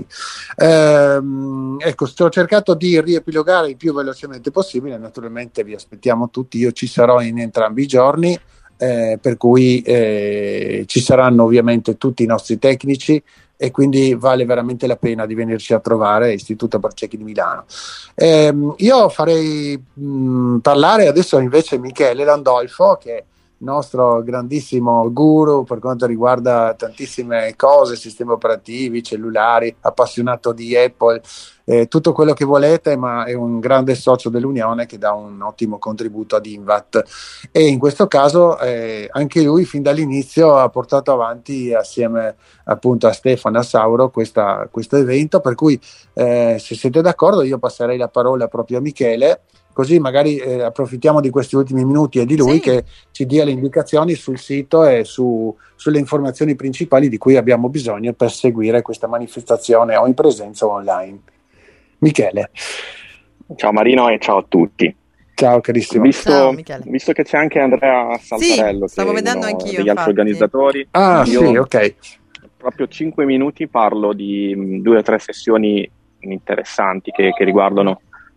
Ehm, ecco, sto cercato di riepilogare il più velocemente possibile, naturalmente vi aspettiamo tutti, io ci sarò in entrambi i giorni, eh, per cui eh, ci saranno ovviamente tutti i nostri tecnici, e quindi vale veramente la pena di venirci a trovare, Istituto per Cechi di Milano. Eh, io farei mh, parlare adesso invece Michele Landolfo, che è nostro grandissimo guru per quanto riguarda tantissime cose, sistemi operativi, cellulari, appassionato di Apple, eh, tutto quello che volete, ma è un grande socio dell'Unione che dà un ottimo contributo ad Invat, e in questo caso eh, anche lui fin dall'inizio ha portato avanti assieme appunto a Stefano e a Sauro questa, questo evento, per cui eh, se siete d'accordo io passerei la parola proprio a Michele, così magari eh, approfittiamo di questi ultimi minuti e di lui, sì, che ci dia le indicazioni sul sito e su, sulle informazioni principali di cui abbiamo bisogno per seguire questa manifestazione o in presenza o online. Michele. Ciao Marino e ciao a tutti. Ciao carissimo. Visto, Ciao, Michele. visto che c'è anche Andrea Saltarello, sì, stavo che è vedendo uno anch'io, degli infatti. altri organizzatori, ah io sì, ok, proprio cinque minuti parlo di mh, due o tre sessioni interessanti che, che riguardano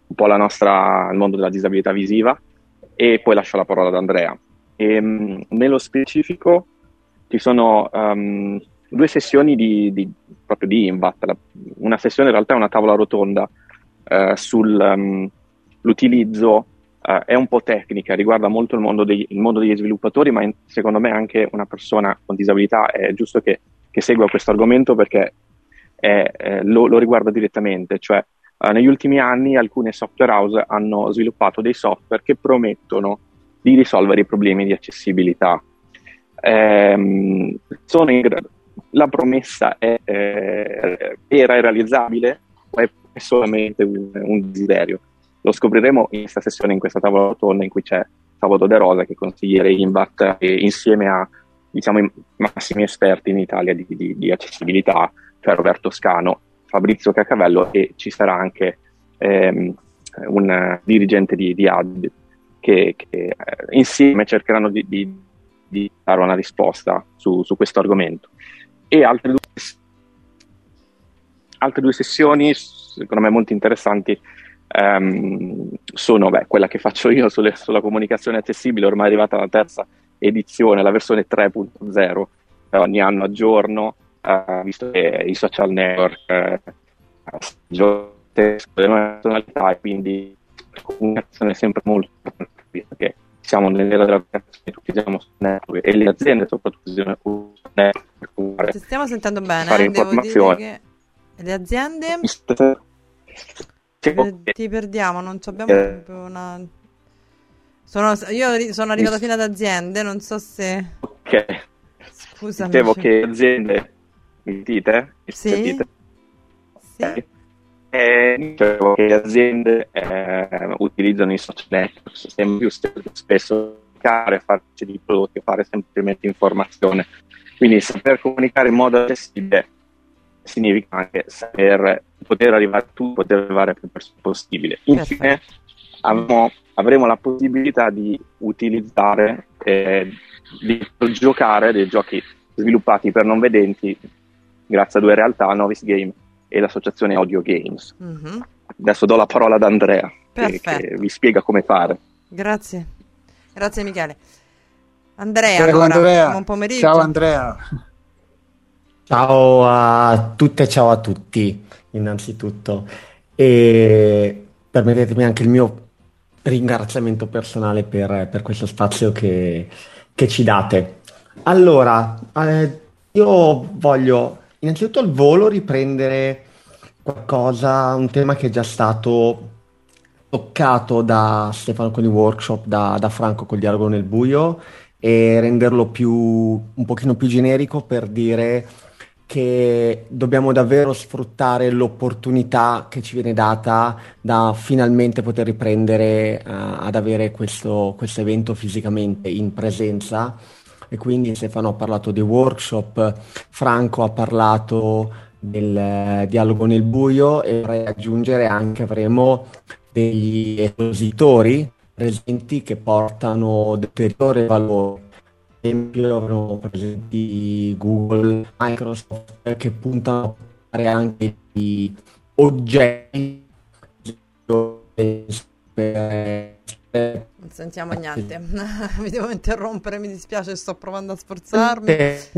un po' la nostra, il mondo della disabilità visiva, e poi lascio la parola ad Andrea. E, mh, nello specifico ci sono um, due sessioni di, di, proprio di INVAT. La, una sessione in realtà è una tavola rotonda uh, sull'utilizzo, um, uh, è un po' tecnica, riguarda molto il mondo, dei, il mondo degli sviluppatori, ma in, secondo me anche una persona con disabilità è giusto che, che segua questo argomento, perché è, è, lo, lo riguarda direttamente. Cioè uh, negli ultimi anni alcune software house hanno sviluppato dei software che promettono di risolvere i problemi di accessibilità. Ehm, sono in, la promessa è eh, vera e realizzabile, o è solamente un, un desiderio? Lo scopriremo in questa sessione, in questa tavola rotonda in cui c'è Salvatore De Rosa, che è consigliere INVAT, e insieme a, diciamo, i massimi esperti in Italia di, di, di accessibilità, cioè Roberto Scano, Fabrizio Cacavello, e ci sarà anche ehm, un dirigente di, di A D che, che eh, insieme cercheranno di, di, di dare una risposta su, su questo argomento. E altre due, altre due sessioni, secondo me molto interessanti, ehm, sono beh, quella che faccio io sulle, sulla comunicazione accessibile. Ormai è arrivata la terza edizione, la versione tre punto zero, eh, ogni anno aggiorno, eh, visto che i social network eh, le nuove personalità, e quindi la comunicazione è sempre molto importante, perché siamo nell'era della comunicazione, tutti siamo su network, e le aziende soprattutto su network. Ci stiamo sentendo bene, fare eh? Devo dire informazione. che le aziende Sì, ti, ti perdiamo, non ci abbiamo Eh. proprio una... Sono, io ri- sono arrivata fino ad aziende, non so se... Ok, Scusami. dicevo che le aziende, mi dite? Mi Sì. sentite? Sì. Ok. Eh, dicevo che le aziende eh, utilizzano i social network sempre più spesso per farci di prodotti, fare semplicemente informazione. Quindi saper comunicare in modo accessibile significa anche saper poter arrivare a tutti, poter arrivare a più persone possibile. Infine avremo, avremo la possibilità di utilizzare, eh, di giocare dei giochi sviluppati per non vedenti grazie a due realtà, Novice Game e l'associazione Audio Games. Mhm. Adesso do la parola ad Andrea, che, Perfetto. che vi spiega come fare. Grazie. Grazie Michele. Andrea, Prego, allora, Andrea. buon pomeriggio. Ciao Andrea. Ciao a tutte e ciao a tutti, innanzitutto. E permettetemi anche il mio ringraziamento personale per, per questo spazio che, che ci date. Allora, eh, io voglio innanzitutto al volo riprendere qualcosa, un tema che è già stato toccato da Stefano con i workshop, da, da Franco col dialogo nel buio, e renderlo più, un pochino più generico, per dire che dobbiamo davvero sfruttare l'opportunità che ci viene data da finalmente poter riprendere uh, ad avere questo, questo evento fisicamente in presenza. E quindi Stefano ha parlato dei workshop, Franco ha parlato del eh, dialogo nel buio, e vorrei aggiungere anche avremo degli espositori presenti che portano ulteriore valore. Ad esempio avremo presenti Google, Microsoft, che puntano a fare anche di oggetti per... Non sentiamo niente. Vi devo interrompere, mi dispiace, sto provando a sforzarmi.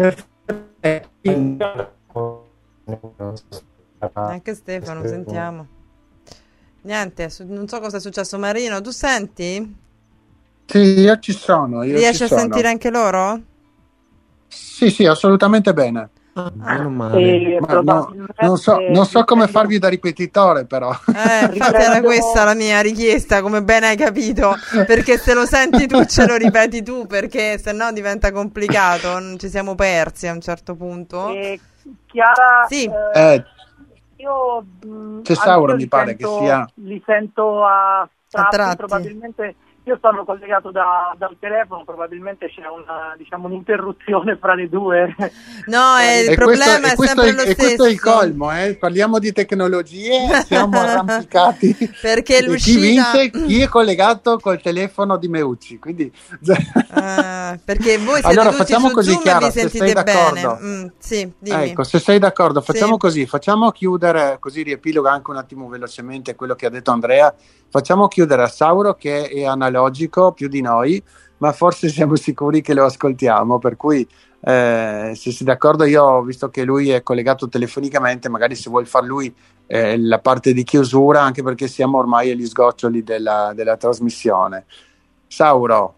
Anche Stefano, sentiamo. Niente, su- non so cosa è successo. Marino, tu senti? Sì, io ci sono. Io Riesci ci a sono. sentire anche loro? Sì, sì, assolutamente bene. Meno male. E Ma no, probabilmente non so, non so come riprendo- farvi da ripetitore, però. Eh, infatti era Riprendo- questa la mia richiesta, come bene hai capito, perché se lo senti tu ce lo ripeti tu, perché se no diventa complicato, non ci siamo persi a un certo punto. E Chiara, Sì. eh, Eh, io mh, C'è Sauro, anch'io mi li pare sento- che sia- li sento a tratti, tratti. probabilmente io sono collegato da, dal telefono, probabilmente c'è una, diciamo, un'interruzione fra le due. No, eh, il e questo, problema e è questo sempre è, lo e questo è il stesso. colmo, eh? Parliamo di tecnologie, siamo arrampicati. Perché E chi l'uscita vince? Chi è collegato col telefono di Meucci? Quindi... Eh, perché voi siete Allora, tutti facciamo su così, Zoom Chiara, e vi se sentite sei bene. d'accordo. Mm, sì, dimmi. Ecco, se sei d'accordo, facciamo Sì. così, facciamo chiudere, così riepilogo anche un attimo velocemente quello che ha detto Andrea, facciamo chiudere a Sauro, che è analogico più di noi, ma forse siamo sicuri che lo ascoltiamo, per cui eh, se sei d'accordo, io, visto che lui è collegato telefonicamente, magari se vuol far lui eh, la parte di chiusura, anche perché siamo ormai agli sgoccioli della, della trasmissione. Sauro.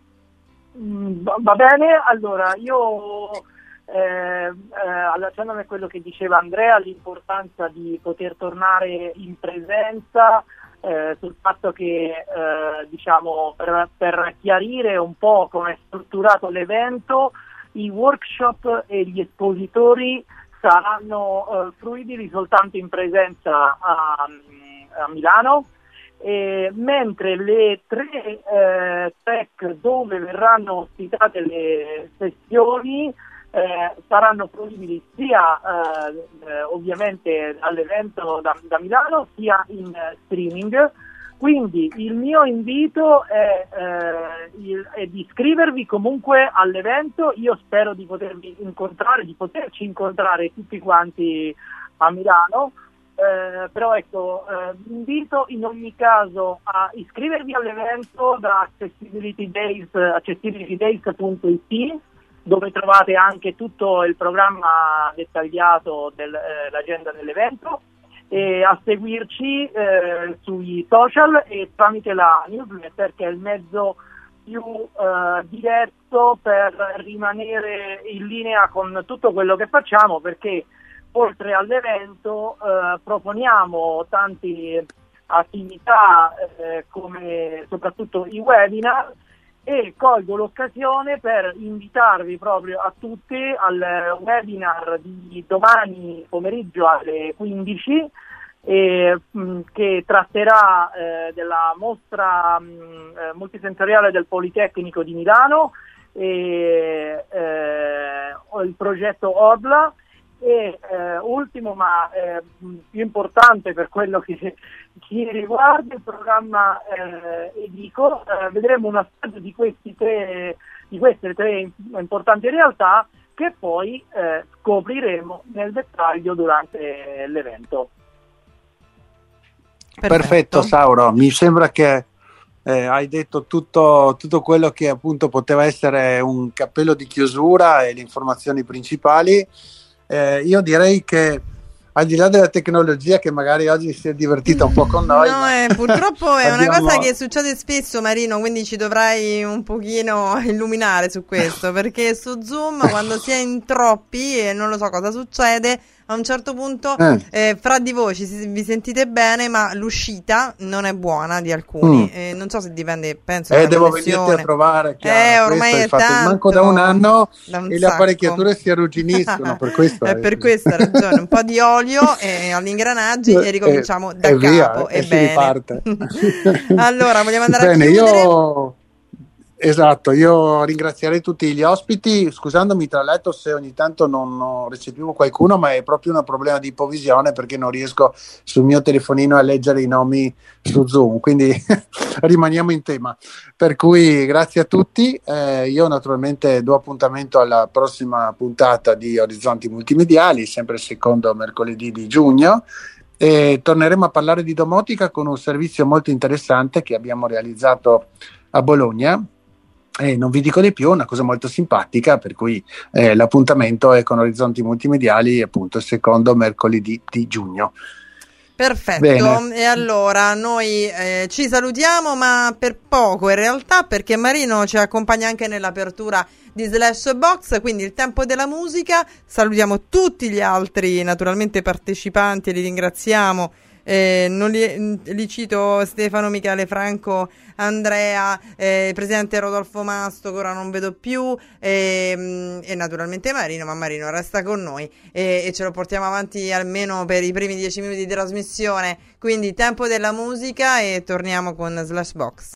Mm, va va bene, allora io eh, eh, allacciandomi a quello che diceva Andrea, l'importanza di poter tornare in presenza, eh, sul fatto che eh, diciamo per, per chiarire un po' come è strutturato l'evento, i workshop e gli espositori saranno eh, fruibili soltanto in presenza a, a Milano, eh, mentre le tre eh, track dove verranno ospitate le sessioni eh, saranno fruibili sia eh, ovviamente all'evento da, da Milano sia in streaming. Quindi il mio invito è, eh, il, è di iscrivervi comunque all'evento. Io spero di potervi incontrare, di poterci incontrare tutti quanti a Milano, eh, però ecco, eh, vi invito in ogni caso a iscrivervi all'evento da Accessibility Days, accessibility days punto it, dove trovate anche tutto il programma dettagliato dell'agenda eh, dell'evento, e a seguirci eh, sui social e tramite la newsletter, che è il mezzo più eh, diretto per rimanere in linea con tutto quello che facciamo, perché oltre all'evento eh, proponiamo tante attività eh, come soprattutto i webinar, e colgo l'occasione per invitarvi proprio a tutti al webinar di domani pomeriggio alle quindici, eh, mh, che tratterà eh, della mostra mh, eh, multisensoriale del Politecnico di Milano, e eh, il progetto O D L A, e eh, ultimo ma eh, più importante per quello che chi riguarda il programma eh, Edico, eh, vedremo un assaggio di questi tre di queste tre importanti realtà, che poi eh, scopriremo nel dettaglio durante l'evento. Perfetto, Perfetto Sauro, mi sembra che eh, hai detto tutto, tutto quello che appunto poteva essere un cappello di chiusura e le informazioni principali. Eh, io direi che al di là della tecnologia, che magari oggi si è divertita un po' con noi, no, ma... eh, purtroppo è abbiamo... una cosa che succede spesso, Marino, quindi ci dovrai un pochino illuminare su questo, perché su Zoom quando si è in troppi e non lo so cosa succede, a un certo punto eh. Eh, fra di voi ci, vi sentite bene, ma l'uscita non è buona di alcuni. Mm. Eh, non so se dipende, penso eh, devo venirti a trovare, eh, ormai è, è tanto, manco da un anno da un e sacco. Le apparecchiature si arrugginiscono per questo è per questa ragione, un po' di olio e agli ingranaggi e ricominciamo e, da e capo via, e, e si bene. riparte. Allora vogliamo andare bene, a chiudere? Io... Esatto, io ringrazierei tutti gli ospiti, scusandomi tra l'altro se ogni tanto non, non recepivo qualcuno, ma è proprio un problema di ipovisione, perché non riesco sul mio telefonino a leggere i nomi su Zoom, quindi rimaniamo in tema. Per cui grazie a tutti, eh, io naturalmente do appuntamento alla prossima puntata di Orizzonti Multimediali, sempre il secondo mercoledì di giugno, e torneremo a parlare di domotica con un servizio molto interessante che abbiamo realizzato a Bologna. E non vi dico di più, una cosa molto simpatica, per cui eh, l'appuntamento è con Orizzonti Multimediali, appunto il secondo mercoledì di giugno. Perfetto. Bene. E allora noi eh, ci salutiamo, ma per poco in realtà, perché Marino ci accompagna anche nell'apertura di Slash Box, quindi il tempo della musica. Salutiamo tutti gli altri naturalmente partecipanti e li ringraziamo. Eh, non li, li cito: Stefano, Michele, Franco, Andrea, eh, presidente Rodolfo Masto, che ora non vedo più, eh, e naturalmente Marino, ma Marino resta con noi e, e ce lo portiamo avanti almeno per i primi dieci minuti di trasmissione. Quindi tempo della musica e torniamo con Slash Box.